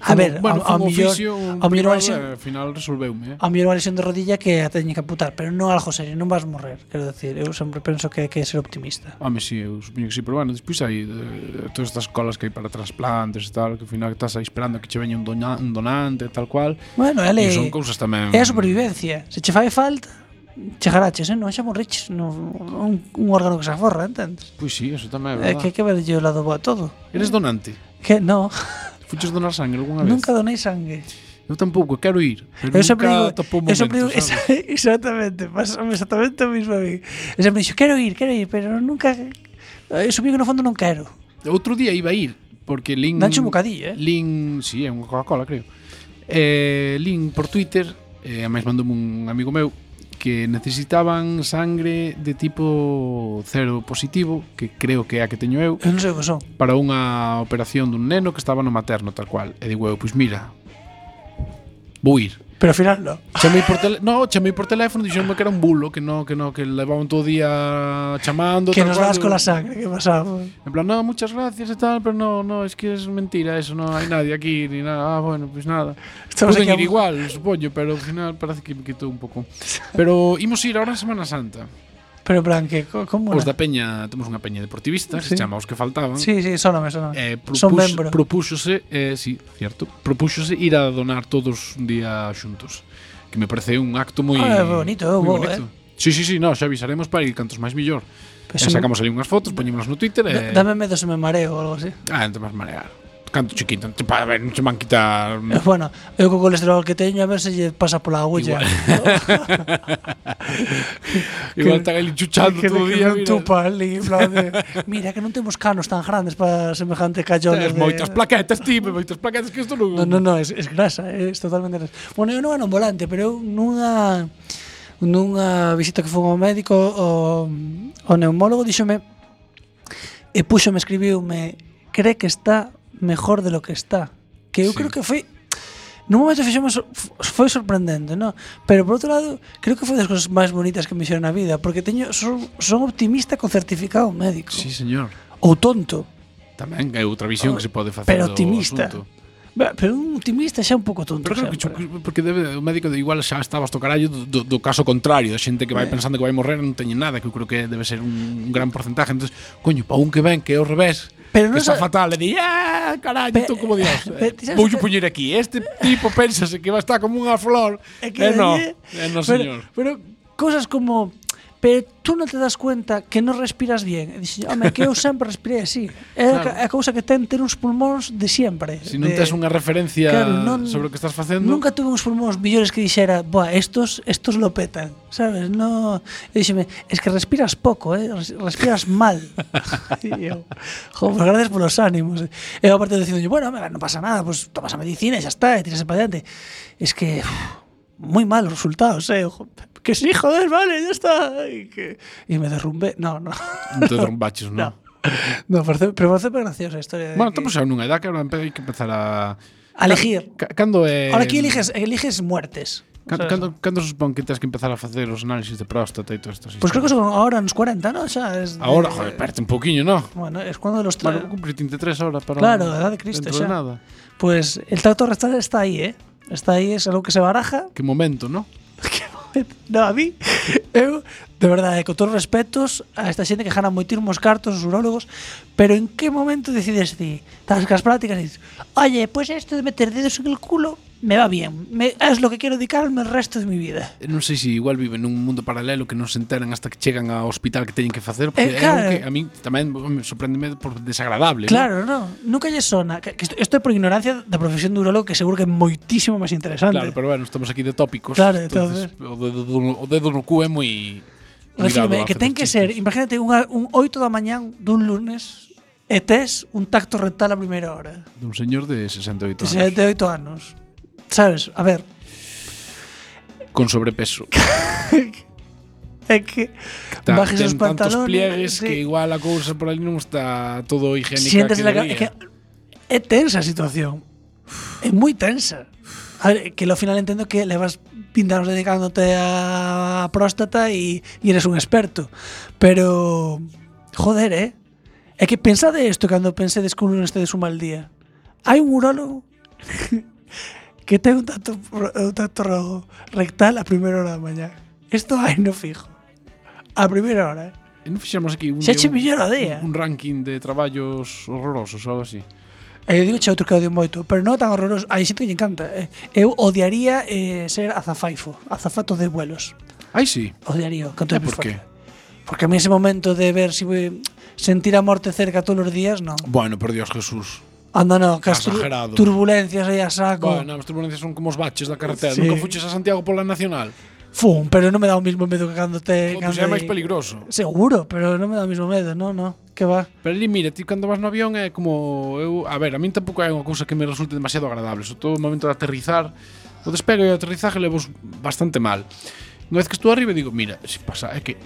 A ver, bueno, ao mellor ao mellor ao final resolveume, a mellor a lesión de rodilla que a teñen que amputar, pero non algo serio, non vas morrer, quero decir, eu sempre penso que hai que ser optimista. Home, si, eu supoño que si, pero bueno, despois hai todas estas colas que hai para trasplantes e tal, que ao final estás aí esperando que che veña un donante e tal cual. Bueno, E son cousas tamén. É a supervivencia. Se che fai falta, chegaraches, non xa morriches, un órgano que se aforra, entendes? Pois si, eso tamén É é verdade. que verlle o lado bo a todo. Eres donante? Que no, Fuches donar sangue algunha vez? nunca donei sangue. Eu tampouco, quero ir, pero Eu sempre digo, nunca topo o eu sempre momento, digo sabes? exactamente, pasa exactamente o mismo a mí. Eu sempre dixo, quero ir, pero nunca. Eu supongo que no fondo non quero. Outro día iba a ir, porque Lin... Danche un bocadillo, Lin, si, é unha Coca-Cola, creo. Lin por Twitter, a máis mandoume un amigo meu, que necesitaban sangre de tipo cero positivo, que creo que é a que teño eu, Eu non sei o que son. para unha operación dun neno que estaba no materno, tal cual. E digo eu, pois mira, vou ir. Pero ao final non. Chamei por teléfono, dixéronme que era un bulo, que levaban todo o día chamando. Que tal nos cual. das cola sangre, que pasamos. En plan, no, muchas gracias e tal, pero no, es que es mentira eso, no hai nadie aquí, ni nada. Ah, bueno, pues nada. Estamos Poden aquí ir igual, supoño, pero ao final parece que me quitou un pouco. Pero imos ir ahora en Semana Santa. Pero en plan, que como Os da peña, temos unha peña deportivista, que Sí. se chama Os que faltaban. Sí, soname. Son membro. Propúxose, sí, cierto, propúxose ir a donar todos un día xuntos. Que me parece un acto moi bonito, moi bo, bonito. Sí, no, xa avisaremos para ir cantos máis mellor. Pues Sacamos ali unhas fotos, poñémonos no Twitter e... Dame medo se me mareo ou algo así. Non te vas marear. Canto chiquito, a ver, non se van quitar... Bueno, eu co colesterol que teño a ver se lle pasa pola agulla. Igual están ali chuchando todo o día. Que non tupa ali, en plan de, mira, que non temos canos tan grandes para semejante callones. Tens moitas plaquetas, moitas plaquetas que isto non... No, es grasa, es totalmente grasa. Bueno, eu non era un volante, pero eu nunha visita que foi ao médico, o neumólogo díxome e púxome, escribiume, cree que está mejor de lo que está. Que eu creo que foi nun momento foi sorprendente, ¿no? Pero por outro lado, creo que foi das cousas máis bonitas que me fixeron na vida, porque son optimista con certificado médico. Sí, señor. Ou tonto. Tamén é outra visión que se pode facer pero do optimista. asunto. Pero un optimista xa un pouco tonto. Pero claro, porque o médico igual xa estaba hasta o carallo do caso contrario, da xente que vai pensando que vai morrer non teñen nada, que eu creo que debe ser un gran porcentaje. Entonces, coño, pa un que ven que é ao revés, pero que está fatal, le di, carallo, tú como Dios. Vou poñer aquí, este tipo pénsase que va a estar como unha flor. No, señor. Pero cosas como, pero tú non te das cuenta que non respiras bien. E dixen, home, que eu sempre respirei así. É a cousa que ten ter uns pulmóns de sempre. Se non tes unha referencia sobre o que estás facendo. Nunca tuve uns pulmóns millores que dixera, boa, estos lo petan, sabes? No, e dixeme, es que respiras pouco, respiras mal. E eu, pues gracias polos ánimos. E eu aparte dicindo, bueno, non pasa nada, pues tomas a medicina e xa está, e tiras para diante. Es que moi malos resultados, que sí, joder, vale, ya está. Y me derrumbé. No. Non te derrumbaches, non? No, pero parece graciosa a historia. Bueno, estamos xa nunha edad que ahora hai que empezar a elegir. Cando é... Ahora aquí eliges muertes. Cando se supón que tens que empezar a facer os análisis de próstata e todo isto? Pues creo que son ahora nos 40, ¿no? Ahora, joder, perte un poquinho, ¿no? Bueno, es cuando los... Bueno, cumplir 33 horas para... Claro, a edad de Cristo, dentro de nada. Pues el tracto rectal está ahí, ¿eh? Está aí, es algo que se baraja. Que momento, ¿no? No, a mí, eu, de verdade, con todos os respetos a esta xente que gana moitísimos cartos, os urólogos, pero en que momento decides ti, estás cas prácticas e dices, oye, pues esto de meter dedos en el culo me va bien, es lo que quiero dedicarme el resto de mi vida. Non sei se igual viven nun mundo paralelo que non se enteran hasta que chegan ao hospital que teñen que facer, porque claro, é algo que a mí tamén me sorprendeme por desagradable. Claro, ¿no? Nunca lle sona, que isto é por ignorancia da profesión de urólogo, que seguro que é moitísimo máis interesante. Claro, pero bueno, estamos aquí de tópicos. Claro, entonces o dedo no cu é moi... Refírme, que ten que ser, imagínate un 8 da mañán dun lunes e tes un tacto rectal a primeira hora. Dun señor de 68 anos. 68 anos. Sabes, a ver, con sobrepeso. É que bajes os pantalones, tantos pliegues que igual a cousa por ali non está todo higiénica. Sientes que é tensa a situación. É moi tensa. A ver, que ao final entendo que levas 20 anos dedicándote a próstata e eres un experto. Pero, joder, é que pensade isto cando pensedes que un estedes un mal día. Hai un urólogo que ten un tacto rectal a primeira hora da mañá. Isto hai no fijo. A primeira hora, E non fixemos aquí un, Xa che millora o día. un ranking de traballos horrorosos ou algo así. Eu digo che outro que odio moito, pero non tan horroroso. Hai xente que lle encanta. Eu odiaría ser azafato de vuelos. Ai, sí. Odiaría. E por qué? Porque a mí ese momento de ver si sentir a morte cerca todos os días, non. Bueno, por Dios, Jesús. Anda, no, que as Exagerado. turbulencias aí a saco. Bueno, as turbulencias son como os baches da carretera. Sí. Nunca fuches a Santiago pola Nacional. Fum, pero non me dá o mismo medo que cando te... Pois é máis peligroso. Seguro, pero non me dá o mismo medo, no, que va. Pero ali, mira, ti cando vas no avión é como... a ver, a min tampouco é unha cousa que me resulte demasiado agradable. Sobre todo o momento de aterrizar. O despegue e o aterrizaje levos bastante mal. Unha vez que estou arriba digo, mira, se pasa, é que...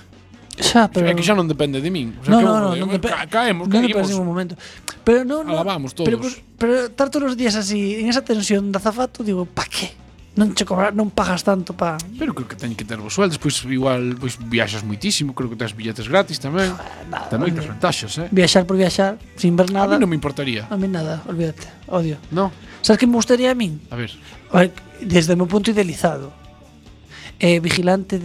Xa, pero... É que xa non depende de min. O sea, non caemos, non depende ningún momento. Pero non, Alabamos todos. Pero estar todos os días así, en esa tensión de azafato, digo, pa qué? Non pagas tanto pa... Pero creo que teñen que ter vos sueldos. Pois igual viaxas moitísimo. Creo que tes billetes gratis tamén. Nada, Ten moitas ventaxas, Viaxar por viaxar, sin ver A nada. mí non me importaría. A mí nada, olvídate, odio. No? Sabes que me gustaría a min? A ver. Desde o meu punto idealizado. Vigilante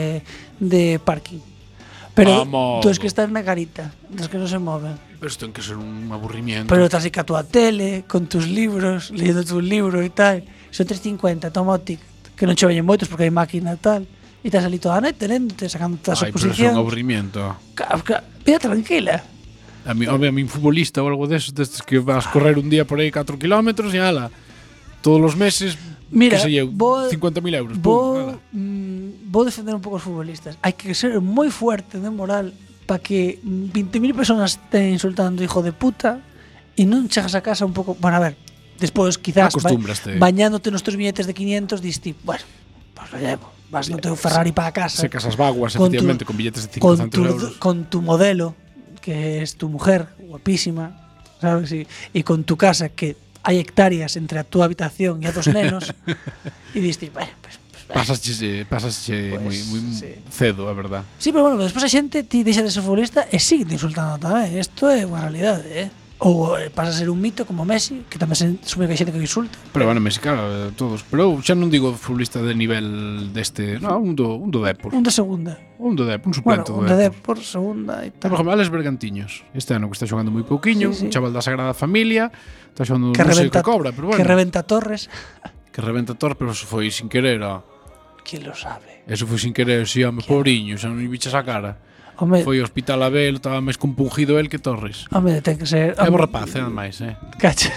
de parking. Pero Vamos. dos que están na garita, dos que non se moven. Pero isto ten que ser un aburrimiento. Pero estás aí ca túa tele, con tus libros, leyendo tu libro e tal. Son 3.50, toma o tic, que non che veñen moitos porque hai máquina e tal. E estás ali toda a noite lendo, sacando toda a Ai, pero é exposición. un aburrimiento. Vida tranquila. A mí un futbolista ou algo destes que vas correr un día por aí 4 kilómetros e ala. Todos os meses, Mira, que sei eu, vou- 50.000 euros. Pum, ala. Vou defender un pouco os futbolistas. Hai que ser moi fuerte de moral para que 20.000 personas estén insultando hijo de puta e non chegas a casa un pouco... Bueno, a ver, despois quizás Acostúmbraste. bañándote nos teus billetes de 500 dis ti, bueno, pues lo llevo. Vas no teu Ferrari para casa. Secas as vaguas, con efectivamente, con billetes de 500 con euros. con tu modelo, que es tu mujer, guapísima, sabes? Y con tu casa, que hai hectáreas entre a túa habitación e a dos nenos, e dis ti, bueno, pues Pasache moi sí. cedo, a verdad. sí, pero bueno, despois a xente ti deixa de ser futbolista e sigue te insultando tamén. Isto é unha realidade, Ou pasa a ser un mito como Messi, que tamén se sume que hai xente que o insulta. Pero bueno, Messi, claro, todos. Pero eu xa non digo futbolista de nivel deste, no, un do Depor. Un de segunda. Un do Depor, un Bueno, suplente un do de Depor. Depor, segunda e Por tal. exemplo, Alex Bergantiños. Este ano que está xogando moi pouquiño, Sí, sí. un chaval da Sagrada Familia, está xogando Que non sei o reventa, que cobra, pero bueno. que reventa Torres. Que reventa Tor, pero eso foi sin querer, ¿Quién lo sabe? Eso foi sin querer, si, home, pobriño, xa non lle bichas a cara. Home, Foi ao hospital a ver, estaba máis compungido el que Torres. ten que ser... É bo rapaz, é máis, Cacho,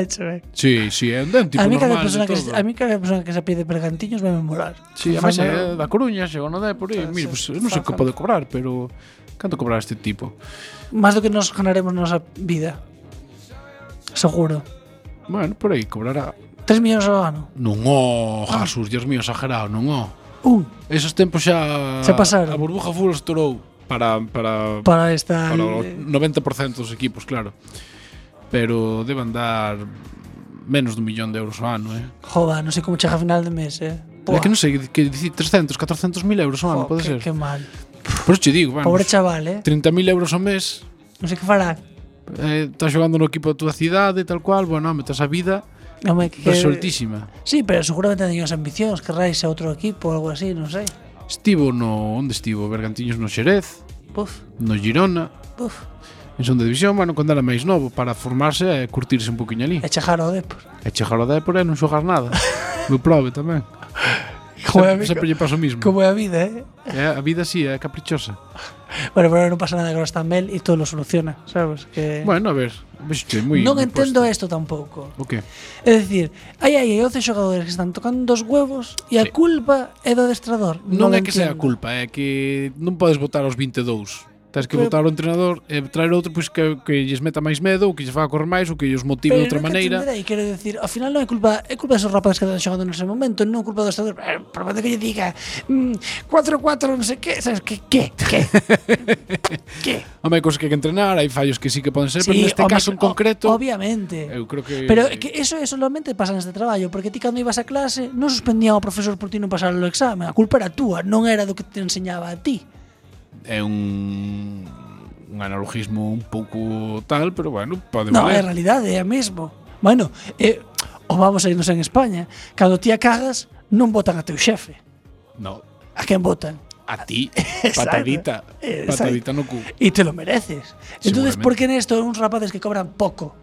Sí, é un tipo a mí cada normal. persona de que todo. a mí cada persona que se pide Bergantiños vai memorar. Sí, además é da Coruña, chegou no Depor e, mira, pues, non sei que pode cobrar, pero canto cobrar este tipo? Más do que nos ganaremos na nosa vida. Seguro. Bueno, por aí cobrará. 3 millóns ao ano. Non o, Jesús, Dios mío, exagerado, non o. Esos tempos xa pasaron. A burbuja fútbol estourou para esta o 90% dos equipos, claro. Pero deben dar menos de 1 millón de euros ao ano, Joder, non sei como chega a final de mes, É que non sei, que dicir 300, 400 mil euros ao ano, pode ser. Que mal. Por eso te digo, bueno, Pobre chaval, 30.000 euros ao mes, Non sei que fará. estás xogando no equipo da tua cidade e tal cual, bueno, metes a vida Home, resoltísima. Sí, pero seguramente teñen as ambicións, que raíse a outro equipo ou algo así, non sei. Onde estivo? Bergantiños no Xerez, Puf, no Girona, puf. en segunda división, bueno, cando era máis novo, para formarse e curtirse un poquinho ali. E chegar ao Depor. E chegar ao Depor e non xogar nada. Do prove tamén. Como é a Sempre lle pasa o mismo. Como é a vida, A vida sí, é caprichosa. Bueno, pero non pasa nada, que ahora está Mel e todo lo soluciona, sabes? Que Bueno, a ver, vexo moi non moi entendo puesto. isto tampouco. O que? É dicir, hai 11 xogadores que están tocando dos huevos e a Sí. culpa é do adestrador. Non lo é que sea a entiendo. culpa, é que non podes votar aos 22. Tens que Pero- votar ao entrenador e traer outro pois, que lles meta máis medo, ou que lles faga correr máis, ou que lles motive de outra nunca maneira. entenderei, quero decir, ao final non é culpa de esos rapaces que están xogando nese momento, non é culpa do adestrador. Por parte que lle diga 4-4, non sei que, sabes, que? Home, hai cosas que hai que entrenar, hai fallos que sí que poden ser, pero neste home, caso en concreto, obviamente. eu creo que Pero é que eso solamente pasa neste traballo, porque ti cando ibas a clase non suspendían ao profesor por ti non pasar o examen, a culpa era túa, non era do que te enseñaba a ti. é un analogismo un pouco tal, pero bueno, pode Non, é valer. realidade, é a mesmo. Bueno, O vamos a irnos en España. Cando ti a cagas, non votan a teu xefe. No, A quen votan? a ti, Exacto. patadita no cu. E te lo mereces. Entonces, Seguramente. por que nesto uns rapaces que cobran pouco,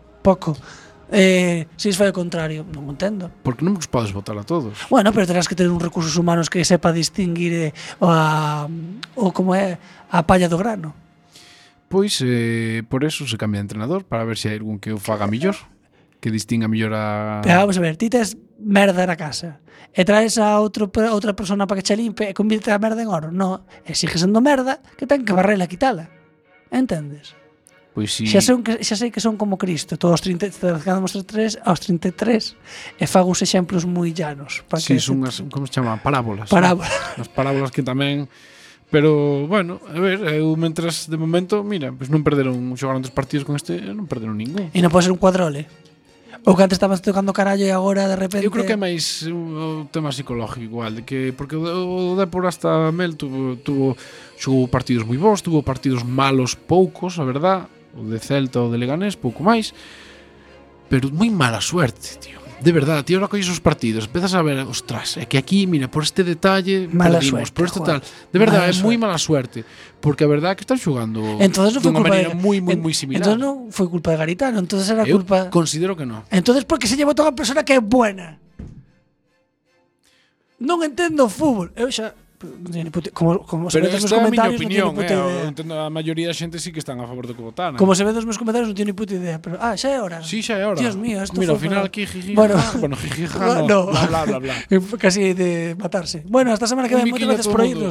se fai o contrario? Non o entendo. Porque non nos podes votar a todos. Bueno, pero terás que ter uns recursos humanos que sepa distinguir o como é a palla do grano. Pois, por eso se cambia de entrenador, para ver se hai algún que o faga millor, que distinga millor a... Pero vamos a ver, ti tes merda na casa e traes a outra persona para que che limpe e convierte a merda en oro. No, e sigue sendo merda que ten que barrela e quitala. Entendes? Pois si... Xa sei que son como Cristo, todos aos 33 e fago uns exemplos moi llanos para Si, que son unhas, como se chama? Parábolas. Parábolas. As parábolas que tamén... Pero, bueno, a ver, eu mentras de momento, mira, pues non perderon, xogaron 3 partidos con este, non perderon ningún. E non pode ser un cuadrole. Ou que antes estabas tocando carallo e agora de repente... Eu creo que é máis o tema psicológico igual, de que porque o Depor hasta Mel xogou partidos moi bons, tuvo partidos malos poucos, a verdad, o de Celta ou de Leganés, pouco máis, pero moi mala suerte, tío. De verdad, tío, ahora colles os partidos, empezas a ver, ostras, é que aquí, mira, por este detalle Mala perdimos, suerte, por este Juan. tal. De verdad, Mala é moi mala suerte, porque a verdad é que están xogando Entonces non foi dunha culpa maneira moi similar. Entonces non foi culpa de Garitano, entonces era Eu culpa... considero que non. Entonces por que se llevou toda a persona que é buena? Non entendo o fútbol. Eu xa non teño ni puta, como se Pero ve dos meus esta é a miña comentarios non opinión, teño ni puta idea. entendo a maioría da xente sí que están a favor do que votaran. Como se ve dos meus comentarios non teño ni puta idea, pero xa é hora. Sí, xa é hora. Dios mío, esto Mira, ao foi final para- aquí jiji, Bueno. bueno, jiji, no, No. bla, bla, bla, bla. Casi de matarse. Bueno, hasta semana que Un ven, moitas biquillo a gracias todo por mundo. oírnos.